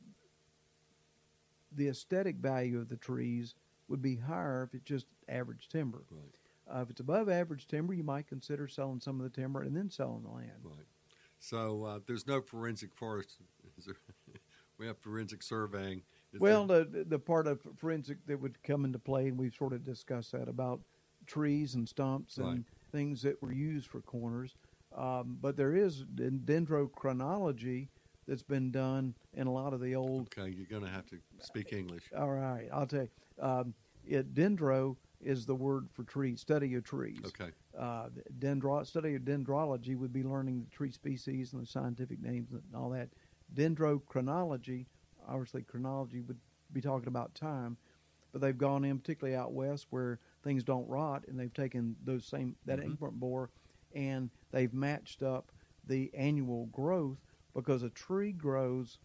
the aesthetic value of the trees would be higher if it's just average timber. Right. Uh, if it's above average timber, you might consider selling some of the timber and then selling the land. Right. So uh, there's no forensic forest. Is there? We have forensic surveying. Is Well, there- the the part of forensic that would come into play, and we've sort of discussed that about trees and stumps and Right. things that were used for corners. Um, but there is den- dendrochronology that's been done in a lot of the old. okay, you're going to have to speak English. All right, I'll tell you. Um, it, dendro is the word for tree, study of trees. Okay. Uh, dendro, study of dendrology would be learning the tree species and the scientific names and all that. Dendrochronology, obviously chronology would be talking about time, but they've gone in, particularly out west where things don't rot, and they've taken those same that Mhm. increment bore, and they've matched up the annual growth because a tree grows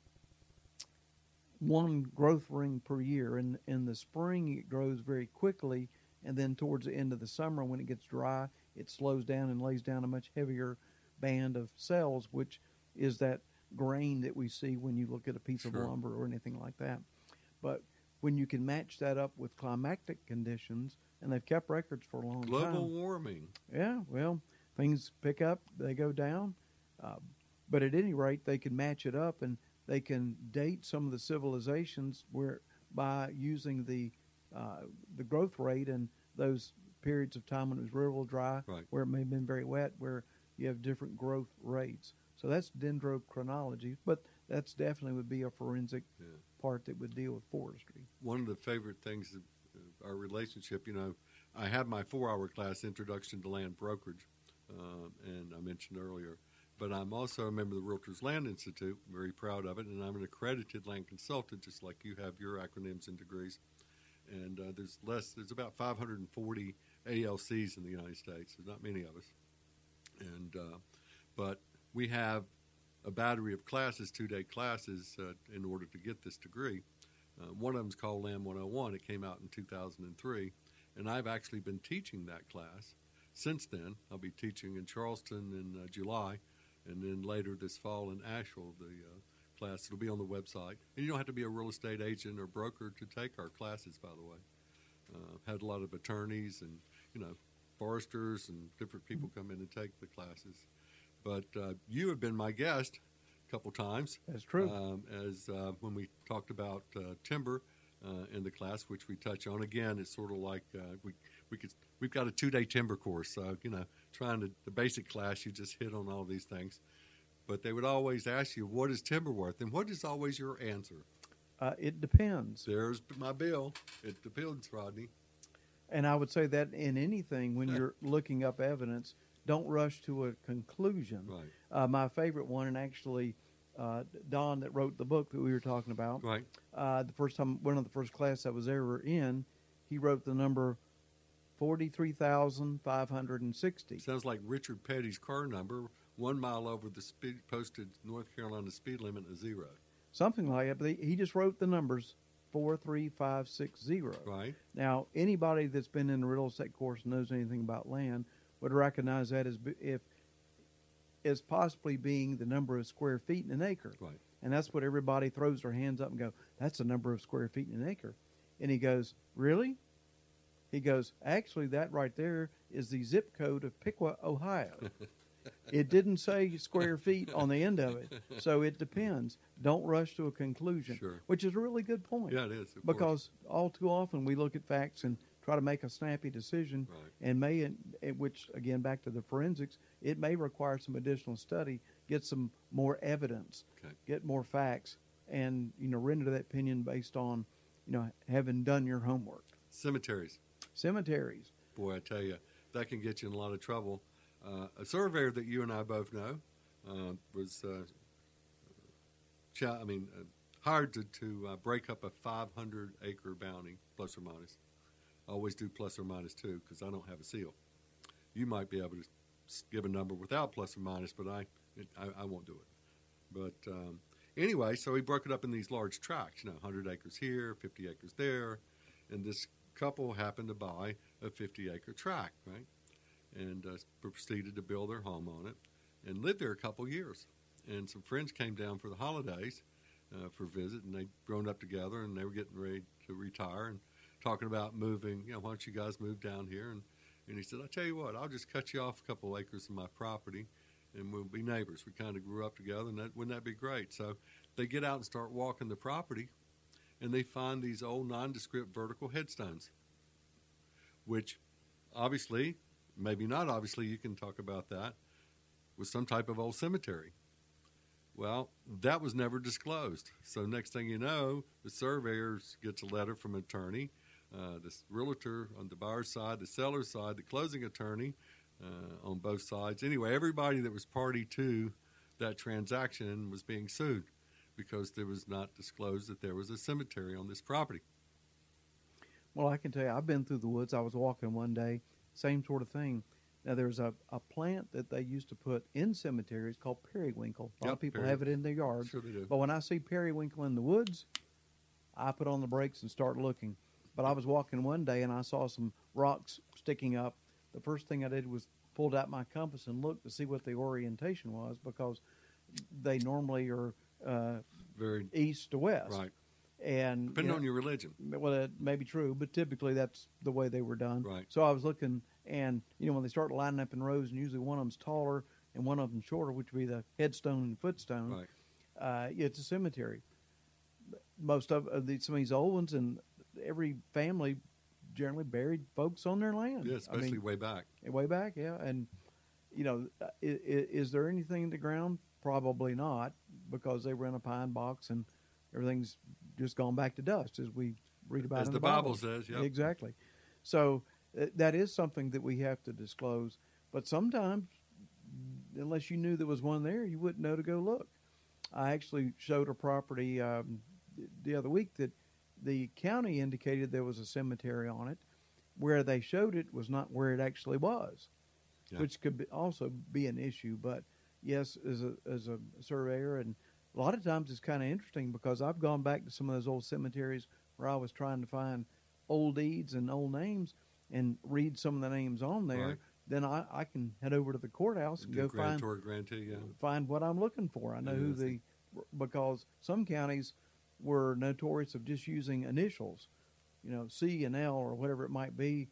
one growth ring per year. In in the spring, it grows very quickly, and then towards the end of the summer, when it gets dry, it slows down and lays down a much heavier band of cells, which is that grain that we see when you look at a piece Sure. of lumber or anything like that. But when you can match that up with climatic conditions, and they've kept records for a long Global time. warming. Yeah, well, things pick up, they go down. Uh, but at any rate, they can match it up, and they can date some of the civilizations where by using the uh, the growth rate and those periods of time when it was real dry, Right. where it may have been very wet, where you have different growth rates. So that's dendrochronology, but that's definitely would be a forensic Yeah. part that would deal with forestry. One of the favorite things of of our relationship, you know, I had my four-hour class, Introduction to Land Brokerage, um, and I mentioned earlier. But I'm also a member of the Realtors Land Institute, very proud of it, and I'm an accredited land consultant, just like you have your acronyms and degrees. And uh, there's less, there's about five hundred forty A L Cs in the United States. There's not many of us. And uh, but we have a battery of classes, two-day classes, uh, in order to get this degree. Uh, one of them is called Land one oh one. It came out in two thousand three, and I've actually been teaching that class since then. I'll be teaching in Charleston in uh, July, and then later this fall in Asheville, the uh, class. It'll be on the website. And you don't have to be a real estate agent or broker to take our classes, by the way. Uh, had a lot of attorneys and, you know, foresters and different people come in and take the classes. But uh, you have been my guest a couple times. That's true. Um, as uh, when we talked about uh, timber uh, in the class, which we touch on again, it's sort of like uh, we we could we've got a two day timber course. So you know, trying to the basic class, you just hit on all these things. But they would always ask you, "What is timber worth?" And what is always your answer? Uh, it depends. There's my bill. It depends, Rodney. And I would say that in anything, when you're looking up evidence, don't rush to a conclusion. Right. Uh, my favorite one, and actually, uh, Don that wrote the book that we were talking about, Right. uh, the first time, one of the first class I was ever in, he wrote the number forty-three thousand five hundred sixty. Sounds like Richard Petty's car number, one mile over the speed, posted North Carolina speed limit of zero. Something like that. But he, he just wrote the numbers four three five six zero. Right. Now, anybody that's been in the real estate course and knows anything about land would recognize that as b- if as possibly being the number of square feet in an acre. Right. And that's what everybody throws their hands up and go, that's the number of square feet in an acre. And he goes, really? He goes, actually, that right there is the zip code of Piqua, Ohio. It didn't say square feet on the end of it. So it depends. Don't rush to a conclusion, Sure. which is a really good point. Yeah, it is. Of course. Because all too often we look at facts and try to make a snappy decision, Right. and may, which again, back to the forensics, it may require some additional study, get some more evidence, Okay. get more facts, and you know, render that opinion based on, you know, having done your homework. Cemeteries. Cemeteries. Boy, I tell you, that can get you in a lot of trouble. Uh, a surveyor that you and I both know uh, was, uh, ch- I mean, uh, hired to, to uh, break up a five hundred acre bounty, plus or minus. I always do plus or minus too, because I don't have a seal. You might be able to s- give a number without plus or minus, but I, it, I, I won't do it. But um, anyway, so he broke it up in these large tracts, you know, one hundred acres here, fifty acres there, and this couple happened to buy a fifty acre tract, right? And uh, proceeded to build their home on it and lived there a couple years. And some friends came down for the holidays uh, for a visit, and they'd grown up together, and they were getting ready to retire and talking about moving. You know, why don't you guys move down here? And, and he said, I tell you what, I'll just cut you off a couple acres of my property, and we'll be neighbors. We kind of grew up together, and that, wouldn't that be great? So they get out and start walking the property, and they find these old nondescript vertical headstones, which obviously, maybe not obviously, you can talk about that, was some type of old cemetery. Well, that was never disclosed. So next thing you know, the surveyor gets a letter from an attorney, uh, the realtor on the buyer's side, the seller's side, the closing attorney uh, on both sides. Anyway, everybody that was party to that transaction was being sued because there was not disclosed that there was a cemetery on this property. Well, I can tell you, I've been through the woods. I was walking one day, same sort of thing. Now, there's a, a plant that they used to put in cemeteries called periwinkle. A lot Yep, of people peri- have it in their yards. Sure they do. But when I see periwinkle in the woods, I put on the brakes and start looking. But I was walking one day, and I saw some rocks sticking up. The first thing I did was pulled out my compass and looked to see what the orientation was, because they normally are uh, Very east to west. right. And Depending you know, on your religion. well, that may be true, but typically that's the way they were done. Right. So I was looking, and you know, when they start lining up in rows, and usually one of them's taller and one of them shorter, which would be the headstone and footstone. Right. Uh, it's a cemetery. Most of, of these, some of these old ones, and every family generally buried folks on their land. Yeah, I especially mean, way back. way back, yeah. And you know, is, is there anything in the ground? Probably not, because they were in a pine box and everything's just gone back to dust, as we read about As in the the Bible says, yep. Exactly. So uh, that is something that we have to disclose. But sometimes, unless you knew there was one there, you wouldn't know to go look. I actually showed a property um, the other week that the county indicated there was a cemetery on it. Where they showed it was not where it actually was, Yeah. which could be also be an issue. But yes, as a as a surveyor, and a lot of times it's kind of interesting, because I've gone back to some of those old cemeteries where I was trying to find old deeds and old names and read some of the names on there. Right. Then I, I can head over to the courthouse and Do go grand find tour, grantee, yeah. find what I'm looking for. I know Yeah, who that's the because some counties were notorious of just using initials, you know, C and L or whatever it might be,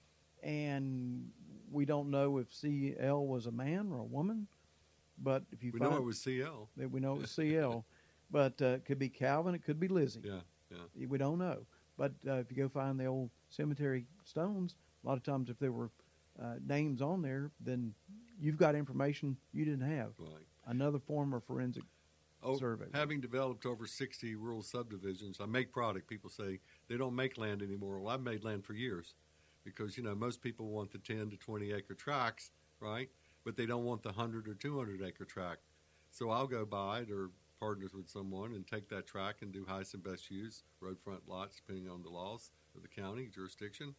and we don't know if C L was a man or a woman. But if you We find know it was C L. that we know it was C L, but uh, it could be Calvin, it could be Lizzie. Yeah, yeah. We don't know. But uh, if you go find the old cemetery stones, a lot of times if there were uh, names on there, then you've got information you didn't have. Right. Another form of forensic Oh, survey. having developed over sixty rural subdivisions, I make product. People say they don't make land anymore. Well, I've made land for years because, you know, most people want the ten to twenty acre tracts, right? But they don't want the one hundred or two hundred acre tract. So I'll go buy it or partners with someone and take that tract and do highest and best use, road front lots, depending on the laws of the county jurisdiction.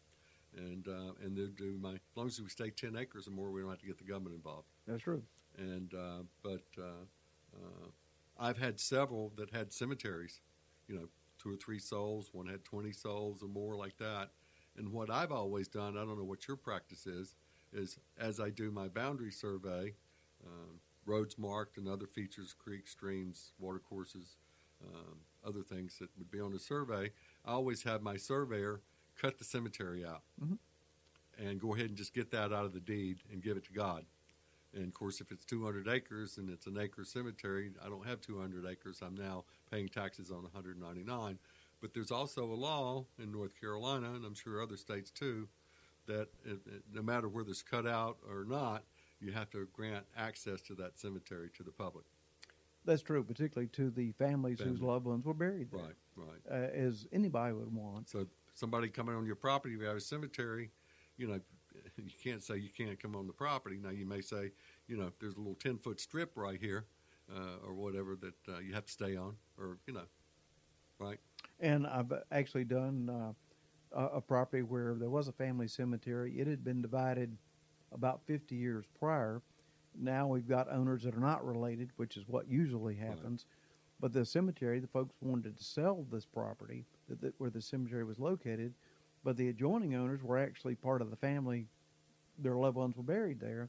and uh, and they do my as long as we stay ten acres or more, we don't have to get the government involved. That's true. And uh, but uh, uh, I've had several that had cemeteries, you know, two or three souls. One had twenty souls or more, like that. And what I've always done, I don't know what your practice is, is as I do my boundary survey, um, roads marked and other features, creeks, streams, watercourses, um, other things that would be on the survey, I always have my surveyor cut the cemetery out Mhm. and go ahead and just get that out of the deed and give it to God. And of course, if it's two hundred acres and it's an acre cemetery, I don't have two hundred acres. I'm now paying taxes on one hundred ninety-nine. But there's also a law in North Carolina, and I'm sure other states too, that it, it, no matter whether it's cut out or not, you have to grant access to that cemetery to the public. That's true, particularly to the families whose Family. loved ones were buried there, Right, right. uh, as anybody would want. So somebody coming on your property, if you have a cemetery, you know, you can't say you can't come on the property. Now you may say, you know, there's a little ten-foot strip right here uh, or whatever that uh, you have to stay on, or, you know, right? And I've actually done uh, a, a property where there was a family cemetery. It had been divided about fifty years prior. Now we've got owners that are not related, which is what usually happens. Right. But the cemetery, the folks wanted to sell this property that, that, where the cemetery was located, but the adjoining owners were actually part of the family. Their loved ones were buried there.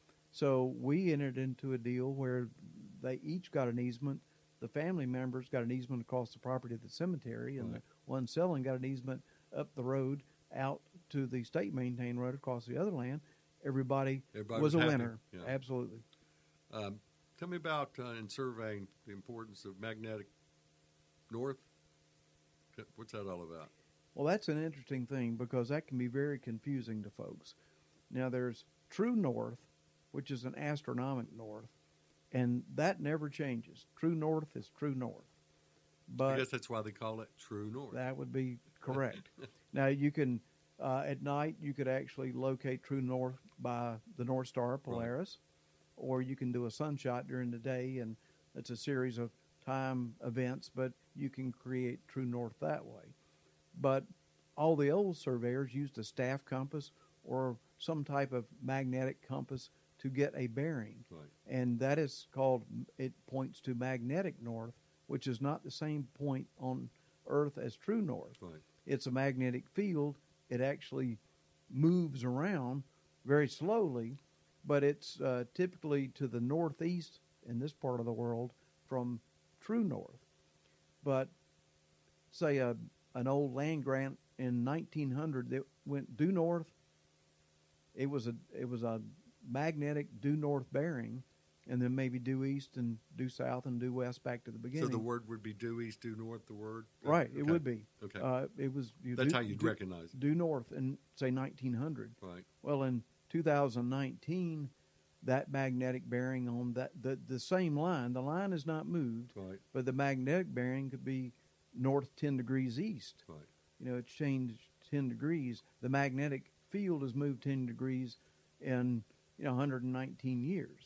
So we entered into a deal where they each got an easement. The family members got an easement across the property of the cemetery, and Right. the one selling got an easement up the road out to the state-maintained road across the other land. Everybody, Everybody was, was a happy. winner. Yeah. Absolutely. Um, tell me about, uh, in surveying, the importance of magnetic north. What's that all about? Well, that's an interesting thing because that can be very confusing to folks. Now, there's true north, which is an astronomical north, and that never changes. True north is true north. But I guess that's why they call it true north. that would be correct. Now, you can, uh, at night, you could actually locate true north by the North Star Polaris, right. Or you can do a sunshot during the day, and it's a series of time events, but you can create true north that way. But all the old surveyors used a staff compass or some type of magnetic compass to get a bearing. Right. And that is called, it points to magnetic north, which is not the same point on Earth as true north. Right. It's a magnetic field. It actually moves around very slowly, but it's uh, typically to the northeast in this part of the world from true north. But say a, an old land grant in nineteen hundred that went due north, it was a it was a magnetic due north bearing, and then maybe due east and due south and due west back to the beginning. So the word would be due east, due north, the word? Right, Okay. it would be. Okay. Uh, it was. You That's due, how you'd due, recognize it. Due north in, say, nineteen hundred. Right. Well, in two thousand nineteen, that magnetic bearing on that the, the same line, the line is not moved, Right. but the magnetic bearing could be north ten degrees east. Right. You know, it's changed ten degrees. The magnetic field has moved ten degrees in, you know, one hundred nineteen years.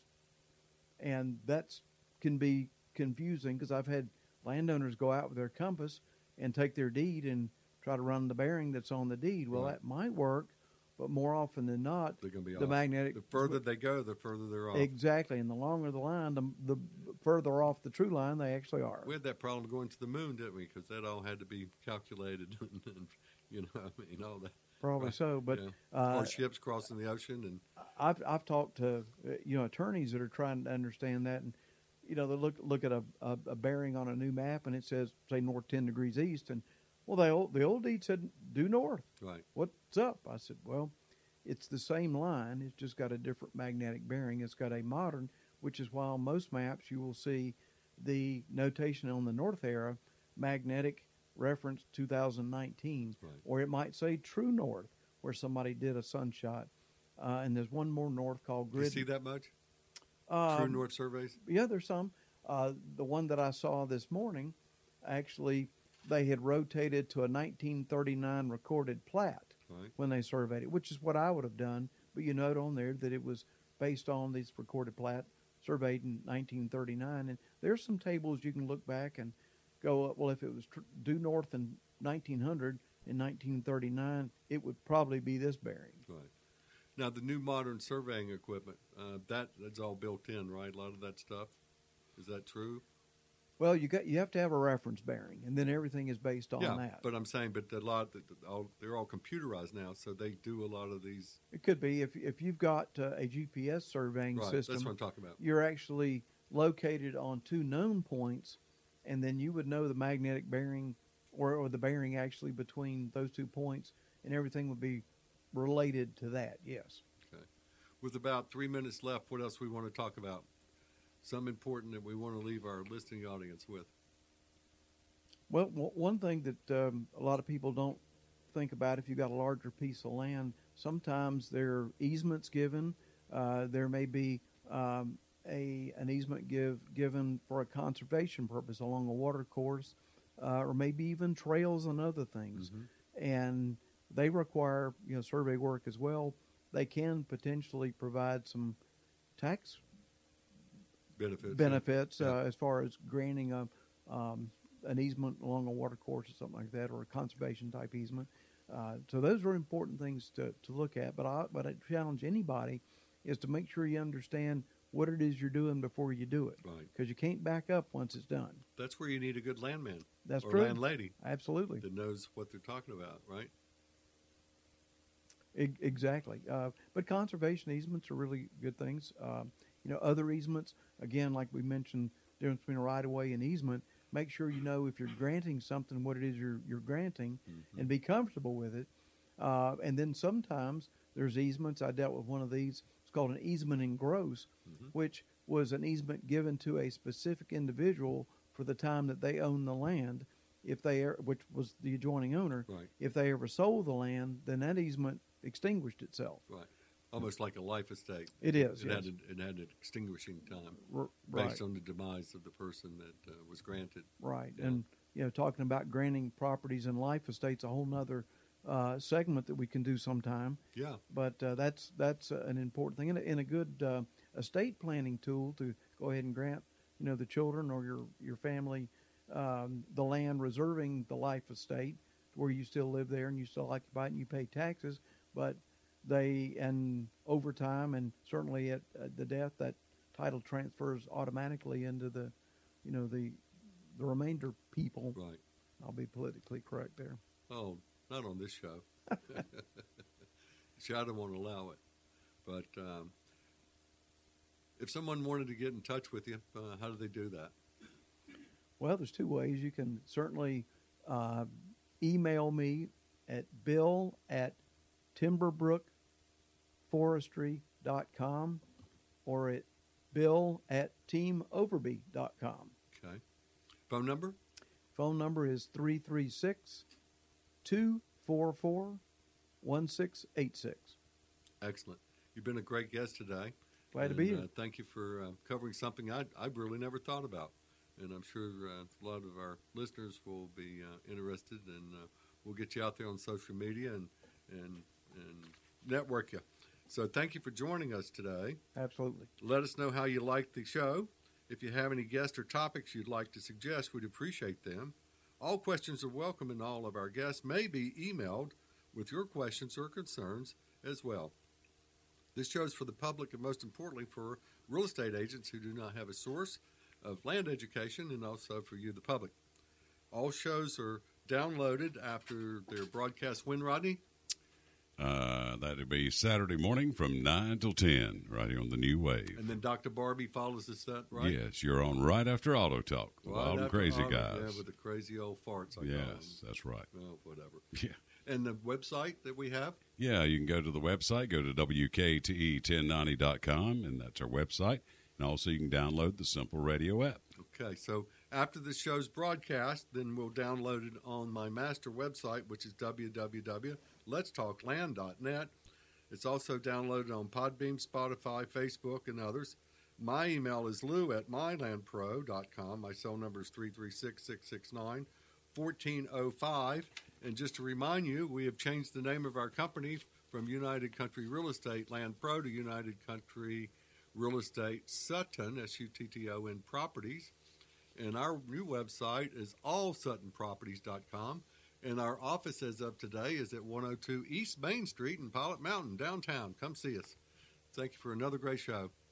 And that's can be confusing because I've had landowners go out with their compass and take their deed and try to run the bearing that's on the deed. Well, Right. that might work, but more often than not, They're going to be the off. magnetic... The further they go, the further they're off. Exactly, and the longer the line, the, the further off the true line they actually are. We had that problem going to the moon, didn't we? Because that all had to be calculated, and, and you know, I mean, all that. Probably Right. so, but Yeah. uh, Or ships crossing the ocean, and I've I've talked to uh, you know attorneys that are trying to understand that, and you know they look look at a, a, a bearing on a new map and it says say north ten degrees east, and well the old the old deed said due north. right. What's up? I said, well, it's the same line. It's just got a different magnetic bearing. It's got a modern, which is why on most maps you will see the notation on the north arrow, magnetic reference two thousand nineteen, Right. or it might say true north, where somebody did a sunshot. Uh, and there's one more north called Do you grid. see that much? Um, True North surveys? Yeah, there's some. Uh, the one that I saw this morning, actually, they had rotated to a nineteen thirty-nine recorded plat Right. when they surveyed it, which is what I would have done. But you note on there that it was based on these recorded plat surveyed in nineteen thirty-nine. And there's some tables you can look back and go, well, if it was tr- due north in nineteen hundred, in nineteen thirty-nine, it would probably be this bearing. Right. Now, the new modern surveying equipment, uh, that that's all built in, right? A lot of that stuff. Is that true? Well, you got you have to have a reference bearing, and then everything is based on yeah, that. but I'm saying, but a lot, all, they're all computerized now, so they do a lot of these. It could be if if you've got uh, a G P S surveying right, system. That's what I'm talking about. You're actually located on two known points, and then you would know the magnetic bearing, or, or the bearing actually between those two points, and everything would be related to that. Yes. Okay. With about three minutes left, what else we want to talk about? Something important that we want to leave our listening audience with. Well, w- one thing that um, a lot of people don't think about, if you've got a larger piece of land, sometimes there are easements given. Uh, there may be um, a an easement give given for a conservation purpose along a water course, uh, or maybe even trails and other things. Mm-hmm. And they require, you know, survey work as well. They can potentially provide some tax benefits, benefits yeah. uh, as far as granting a, um, an easement along a water course or something like that, or a conservation type easement. Uh, so those are important things to, to look at. But I, but I challenge anybody is to make sure you understand what it is you're doing before you do it. Right. Because you can't back up once it's done. That's where you need a good landman. That's or true. landlady. Absolutely. That knows what they're talking about, right? E- exactly. Uh, but conservation easements are really good things. Um, you know, other easements, again, like we mentioned, difference between a right-of-way and easement, make sure you know if you're granting something, what it is you're, you're granting, mm-hmm. and be comfortable with it. Uh, and then sometimes there's easements. I dealt with one of these. It's called an easement in gross, mm-hmm. which was an easement given to a specific individual for the time that they own the land. If they, which was the adjoining owner, right. If they ever sold the land, then that easement extinguished itself. Right. Almost like a life estate. It is. It, yes. had, a, it had an extinguishing time R- based right. on the demise of the person that uh, was granted. Right. Yeah. And, you know, talking about granting properties and life estates, a whole nother uh, segment that we can do sometime. Yeah. But uh, that's that's uh, an important thing and a, and a good uh, estate planning tool to go ahead and grant, you know, the children or your, your family um, the land reserving the life estate where you still live there and you still occupy it and you pay taxes, but they, and over time and certainly at, at the death, that title transfers automatically into the, you know, the the remainder people. Right. I'll be politically correct there. Oh, not on this show. See, I don't want to allow it. But um, if someone wanted to get in touch with you, uh, how do they do that? Well, there's two ways. You can certainly uh, email me at bill at timberbrook forestry dot com or at bill at team overby dot com. Okay. Phone number? Phone number is three three six, two four four, one six eight six. Excellent. You've been a great guest today. Glad and, to be here. Uh, thank you for uh, covering something I I really never thought about. And I'm sure uh, a lot of our listeners will be uh, interested, and uh, we'll get you out there on social media and, and, and network you. So thank you for joining us today. Absolutely. Let us know how you liked the show. If you have any guests or topics you'd like to suggest, we'd appreciate them. All questions are welcome, and all of our guests may be emailed with your questions or concerns as well. This show is for the public and, most importantly, for real estate agents who do not have a source of land education, and also for you, the public. All shows are downloaded after their broadcast. When, Rodney? Uh, that'd be Saturday morning from nine till ten, right here on the New Wave. And then Doctor Barbie follows us up, right? Yes, you're on right after Auto Talk with Right all the after crazy Auto- guys. Yeah, with the crazy old farts. I yes, call them. that's right. Well, whatever. Yeah. And the website that we have? Yeah, you can go to the website, go to W K T E ten ninety dot com, and that's our website. And also you can download the Simple Radio app. Okay, so after the show's broadcast, then we'll download it on my master website, which is w w w dot lets talk land dot net. It's also downloaded on Podbean, Spotify, Facebook, and others. My email is lou at my land pro dot com. My cell number is three three six, six six nine, one four zero five. And just to remind you, we have changed the name of our company from United Country Real Estate Land Pro to United Country Real Estate Sutton, S U T T O N Properties. And our new website is all sutton properties dot com. And our office as of today is at one oh two East Main Street in Pilot Mountain, downtown. Come see us. Thank you for another great show.